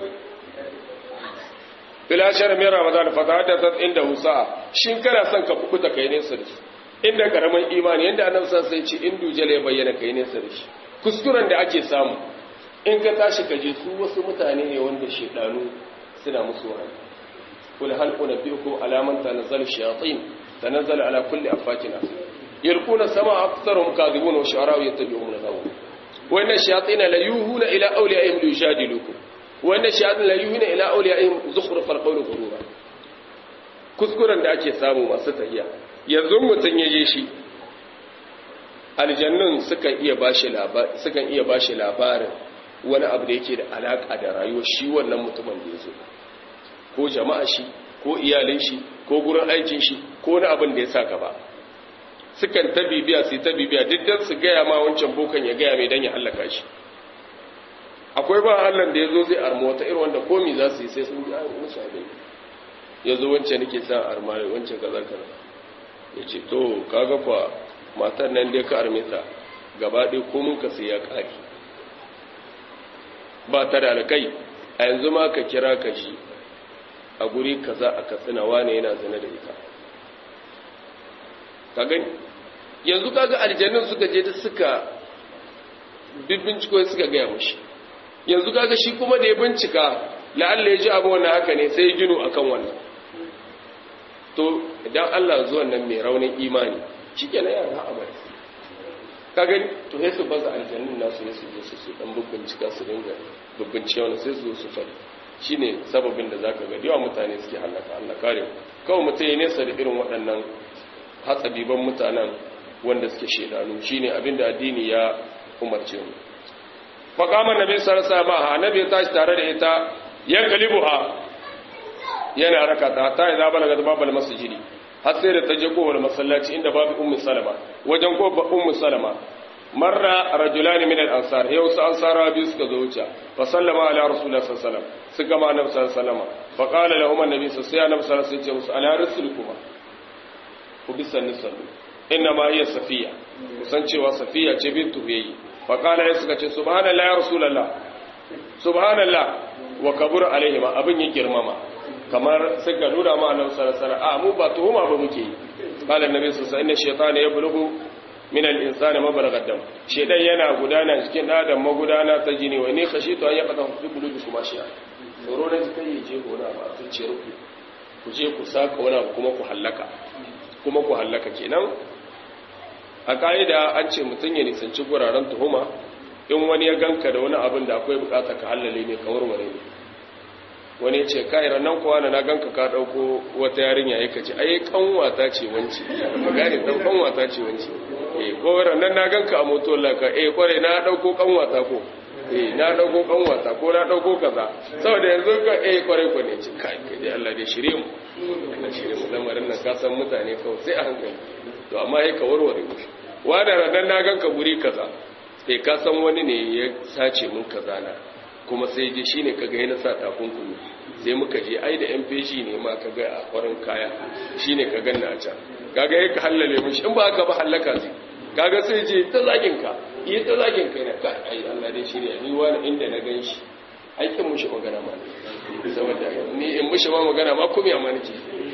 filashar mai ramadan fata haddasa inda husa shi kana son ka kukuta kai nesa da su inda karamin imani yadda annabi sai ce in dujal ya bayyana kai nesa da shi kuskuren da ake samu in ka tashi ka je su wasu mutane ne wanda shedanu suna musu wani kul hal unabbiukum ala man tanazzal shayatin tanazzal ala kulli afakin yarkuna sama aktharuhum kadhibun wa shu'ara yattabi'una lahum wa inna shayatin la yuhuna ila awliyaihim liyujadilukum wa inna shayatin la yuhuna ila awliyaihim zukhruf al-qawli ghurura kuskuren da ake samu masu tahiya yanzu mutun yaje shi aljannun sukan iya bashi labarin wani abu da yake da alaka da rayuwar shi wannan mutumin da yazo ko jama'a shi ko iyalin shi ko gurin aikin shi ko wani abin da ya sa gaba sukan ta bibiya duk dan su gaya ma wancan bokan ya gaya mai dan ya halaka shi akwai ba Allah da yazo zai armo wata irin wanda komi za su yi sai sun ga musu abin yazo wancan nake sa arma wancan kaza yace to kaga fa matar nan dai ka arme ta gaba ɗaya komun ka sai ya kare ba ta da alkai a yanzu ma ka kira ka shi a guri kaza a Katsina wane yana zina da ita ka gani yanzu kaga aljannin suka je da suka binciko suka gaya mushi yanzu kaga shi kuma da ya bincika la'alla ya ji abu wannan haka ne sai ya ginu akan wannan to idan Allah zuwan nan mai raunin imani shikenan ya ga amari ka gani to sai su baza aljannin nasu ne su je su dan bincika su dinga bincike wannan sai su su fadi shine sababin da zaka ga yawa mutane suke halaka Allah kare kawai mutum ya nesa da irin waɗannan hatsabiban mutanen wanda suke shedanu shine abinda addini ya umarce mu faqama nabi sallallahu alaihi wasallam annabi ya tashi tare da ita yankalibuha yana rakata ta idza balaga babal masjidi har sai da ta je kowar masallaci inda babu ummu salama wajen ko ummu salama marra rajulan min al-ansar yau su ansara biyu suka zo wuce fa sallama ala rasulullah sallallahu alaihi wasallam suka ma annabi sallallahu alaihi wasallam fa qala lahum annabi sallallahu alaihi wasallam sai ce musu ala rasulukuma ku bisan nisallu inna ma hiya safiya kusan cewa safiya ce bintu yayi fa qala ya suka ce subhanallahi ya rasulullah subhanallah wa kabura alaihim abin ya girmama kamar suka nuna ma annabi sallallahu alaihi wasallam mu ba tuhuma ba muke yi qala annabi sallallahu alaihi wasallam inna shaytana yablughu min al-insani mablagha dam shedan yana gudana cikin adam magudana ta jini wa ni khashitu an yaqata fi qulubikum ashiya tsoro da kai je gona ba zuciyar ku je ku saka wani abu kuma ku hallaka kenan a kaida an ce mutun ya nisanci guraren tuhuma in wani ya ganka da wani abin da akwai bukata ka hallale ne ka warware ne wani ya ce kai ranan kuwa na ganka ka dauko wata yarinya yake ce ai kanwata ce wanci gane dan kanwata ce wanci ko ranan na ganka a moto laka kware na dauko kanwata ko na dauko kanwata ko na dauko kaza saboda yanzu ka kware ko ne ce kai dai Allah dai shirye mu Allah shirye mu lamarin nan ka san mutane kawai sai a hankali to amma ka warware mu wanda ranan na ganka guri kaza ka san wani ne ya sace mun kaza na kuma sai je shine kaga yana sa takunkumi sai muka je ai da MPG ne ma kaga a kwarin kaya shine ka ganna a can kaga yake hallale mun in ba ka ba hallaka sai kaga sai je ta zagin ka yi ta zagin kai na ka ai Allah dai shirya ni wani inda na ganshi aikin mushi magana ma saboda ni in mushi ma magana ma kuma ya manike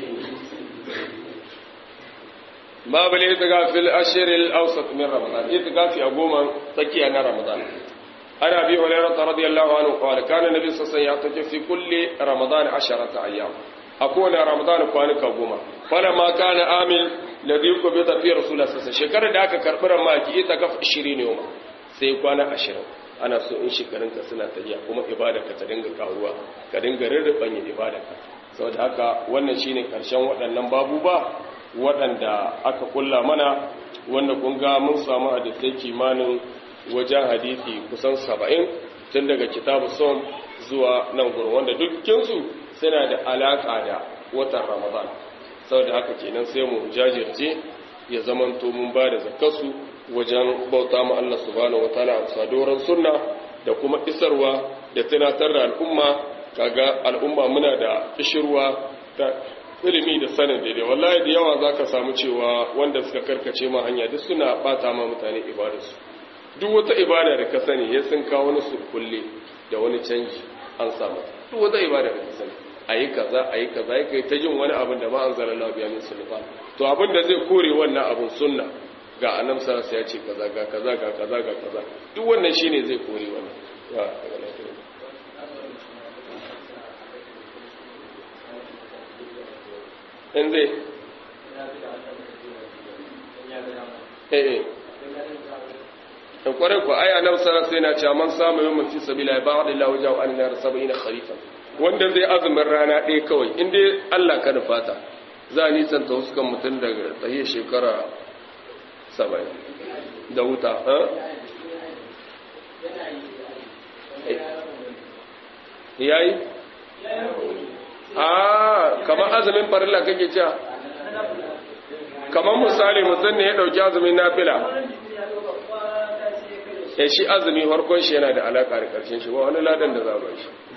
babu ne ta fil ashir al-awsat min ramadan itikafi a goma tsakiya na ramadan ana bi hurairah radiyallahu anhu qala kana nabi sallallahu alaihi wasallam yatafi fi kulli ramadan 10 ayyam akona ramadan kwanuka goma fara ma kana amil ladhi qubita fi rasulullah sallallahu alaihi shekarar da aka karbi ramaki itikaf 20 yau sai kwana 20 ana so in shekarunka suna tafiya kuma ibadarka ta dinga karuwa ka dinga rurrubanya ibadarka saboda haka wannan shine karshen waɗannan babuba waɗanda aka kulla mana wanda kun ga mun samu hadisai kimanin wajen hadisi kusan 70 tun daga kitabu som zuwa nan gurin wanda dukkansu suna da alaka da watan ramadan saboda haka kenan sai mu jajirce ya zamanto mun ba da zakarsu wajen bauta mu Allah subhanahu wataala a sadoran sunna da kuma isarwa da tunatar da al'umma kaga al'umma muna da kishirwa ta ilimi da sanin daidai wallahi da yawa zaka samu cewa wanda suka karkace ma hanya duk suna bata ma mutane ibadarsu duk wata ibada da ka sani ya sun kawo wani surkulle da wani canji an samu duk wata ibada da ka sani ayi kaza yake ta jin wani abin da ma anzalallahu biya min sulfa to abin da zai kore wannan abin sunna ga annabi sallallahu alaihi wasallam ya ce kaza ga kaza ga kaza ga kaza duk wannan shine zai kore wannan in zai in kwarai ku ai annabi sallallahu alaihi wasallam yana cewa man samu yawmin fi sabilillah ba'adallahu jawu an nar 70 kharifan wanda zai azumin rana ɗaya kawai in dai Allah ka nufata za ni san ta huskan mutum daga tsahiyar shekara 70 da wuta yayi kamar azumin farilla kake cewa kamar misali mutum ne ya dauki azumin nafila ya shi azumi farkon shi yana da alaka da karshen shi ba wani ladan da za ba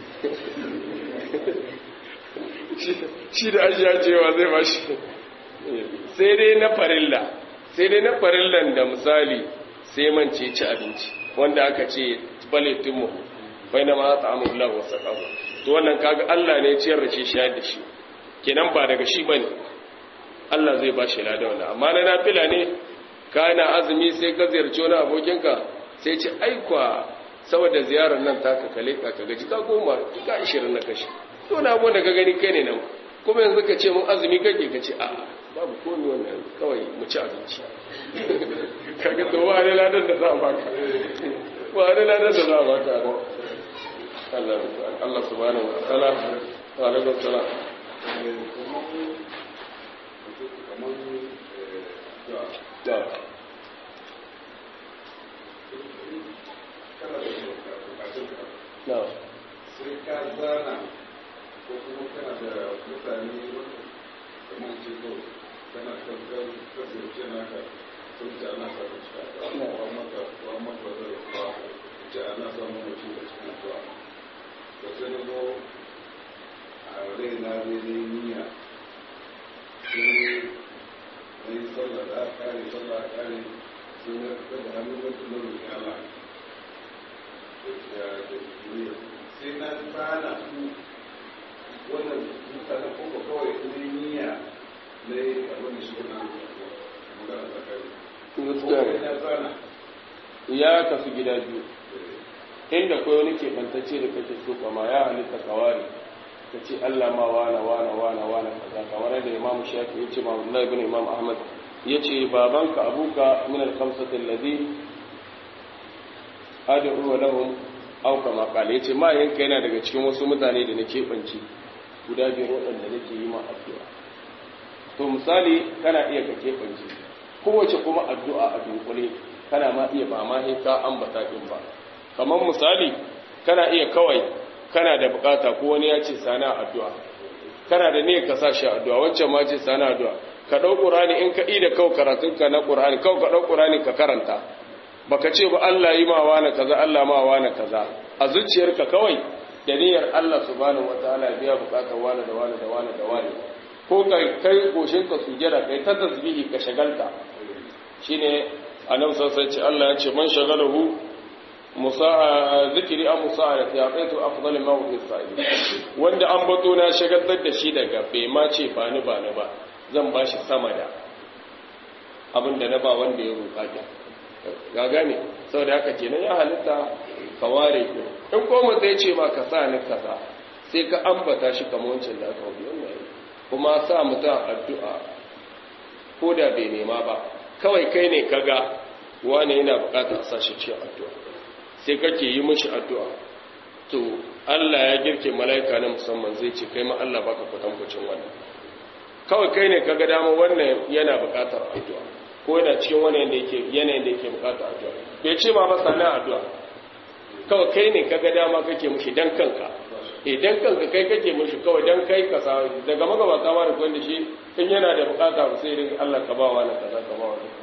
shi da ajiya cewa zai ba shi sai dai na farillan da misali sai mance ci abinci wanda aka ce baletinmu fa inna ma ta'amu Allah wa saqahu to wannan kaga Allah ne ya ciyar da shi shayar da shi kenan ba daga shi bane Allah zai ba shi ladan wannan amma na nafila ne kana azumi sai ka ziyarci wani abokinka sai ce aikwa saboda ziyarar nan taka kale ka gaji ka goma ka 20 na kashi to na abu da ka gani kai ne nan kuma yanzu ka ce mun azumi kake ka ce a'a babu komai wannan kawai mu ci abinci kaga to wa ne ladan da za a baka wa ne ladan da za a baka Allah subhanahu wa ta'ala wa alaikum salam no sai ka zana ko kuma kana da mutane kamar ce ko kana kankan kasance naka sun ce ana samun cika wa mata da ruwa ce ana samun mutu da cikin ruwa da sai da zo a rai na zai niyya sai na yi sallah da kare sallah kare sai na daga hannun da kuma roƙi Allah sai na tsana su wannan mutanen koko kawai kuma niyya na yi abin da shi na magana tsakari ya kasu gida biyu inda kawai wani keɓantacce da kake so kama ya halitta kawari ka ce Allah ma wana kaza kamar da Imam Shafi ya ce ma Allah ibn Imam Ahmad ya ce babanka abuka min al-khamsati alladhi ad'u lahum aw kama qala ya ce ma yanka yana daga cikin wasu mutane da nake banci guda biyar waɗanda nake yi ma addu'a to misali kana iya ka keɓance kowace kuma addu'a a dunkule kana ma iya ba ma ka ambata din ba kamar misali kana iya kawai kana da bukata ko wani ya ce sana addu'a kana da ne ka sa shi addu'a wancan ma ce sana addu'a ka dau qur'ani in ka da kawai karatunka na qur'ani kawai ka dau qur'ani ka karanta baka ce ba Allah yi ma wani kaza Allah ma wani kaza a zuciyarka kawai da niyyar Allah subhanahu wataala ya biya bukatar wani da wani da wani da wani ko kai goshinka sujjada kai ta tasbihi ka shagalta shine annabi sallallahu alaihi wasallam Allah ya ce man shagalahu musa'a zikri am musa'at ya qaitu afdal ma fi sa'id wanda an bato na shagaltar da shi daga bai ma ce ba ni ba zan bashi sama da abinda na ba wanda ya roƙa ta ga gane saboda haka kenan ya halitta ka ware in ko mu zai ce ba ka sa ni kaza sai ka ambata shi kamar wancan da aka wuce wannan kuma sa mutum addu'a ko da bai nema ba kawai kai ne kaga wani yana bukatar sa shi cikin addu'a sai kake yi mishi addu'a to Allah ya girke mala'ika na musamman zai ce kai ma Allah baka kwatankwacin wannan kawai kai ne kaga dama wannan yana bukatar addu'a ko yana cikin wani yanayin da yake bukatar addu'a bai ce ma ba sanin addu'a kawai kai ne kaga dama kake mishi dan kanka idan kanka kai kake mishi kawai dan kai ka sa daga magabata ma da wanda shi in yana da bukata ba sai rinka Allah ka ba wani kaza ka ba wani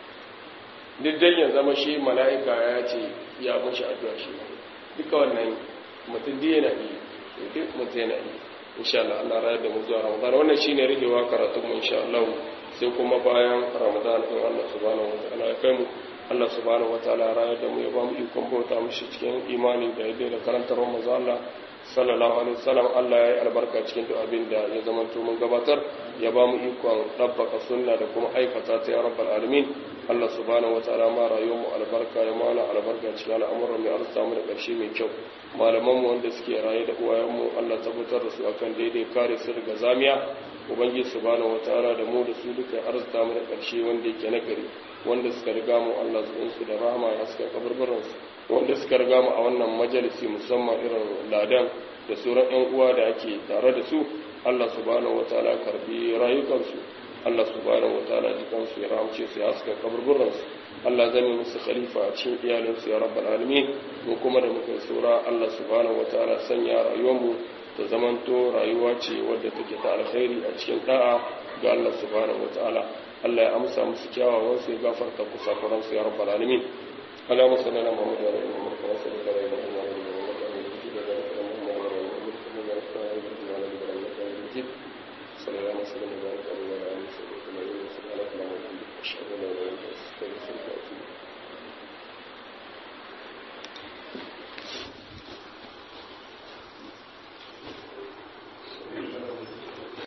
duk dan ya zama shi mala'ika ya ce ya mishi addu'a shi duka wannan mutum da yana yi duk mutum yana yi insha Allah Allah rayar da mu zuwa Ramadan wannan shine rihewa karatu mu insha Allah sai kuma bayan Ramadan din Allah subhanahu wa ta'ala ya kai mu Allah subhanahu wa ta'ala rayar da mu ya ba mu ikon bauta mishi cikin imani da yadda da karantar manzo Allah sallallahu alaihi wasallam Allah ya yi albarka cikin duk abin da ya zama to mun gabatar ya ba mu ikon dabbaka sunna da kuma aikata ta ya rabbal alamin Allah subhanahu wataala ma rayuwar mu albarka ya mana albarka cikin al'amuran mu arsa mu da ƙarshe mai kyau malaman mu wanda suke raye da uwayen mu Allah tabbatar da su akan daidai kare su daga zamiya ubangiji subhanahu wataala da mu da su duka arsa mu da ƙarshe wanda yake nagari wanda suka riga mu Allah zuwan su da rahama ya suka kaburburan su wanda suka riga mu a wannan majalisi musamman irin ladan da sauran ƴan uwa da ake tare da su Allah subhanahu wataala karbi rayukansu Allah subhanahu wataala jikansu ya rahamce su ya suka kaburburan su Allah zame musu khalifa a cikin iyalinsu ya rabbal alamin mu kuma da muka saura Allah subhanahu wataala sanya rayuwar mu ta zamanto rayuwa ce wadda take ta alkhairi a cikin da'a ga Allah subhanahu wataala Allah ya amsa musu kyawawan su ya gafarta kusakuran su ya rabbal alamin اللهم صل على محمد وعلى ال محمد كما صليت على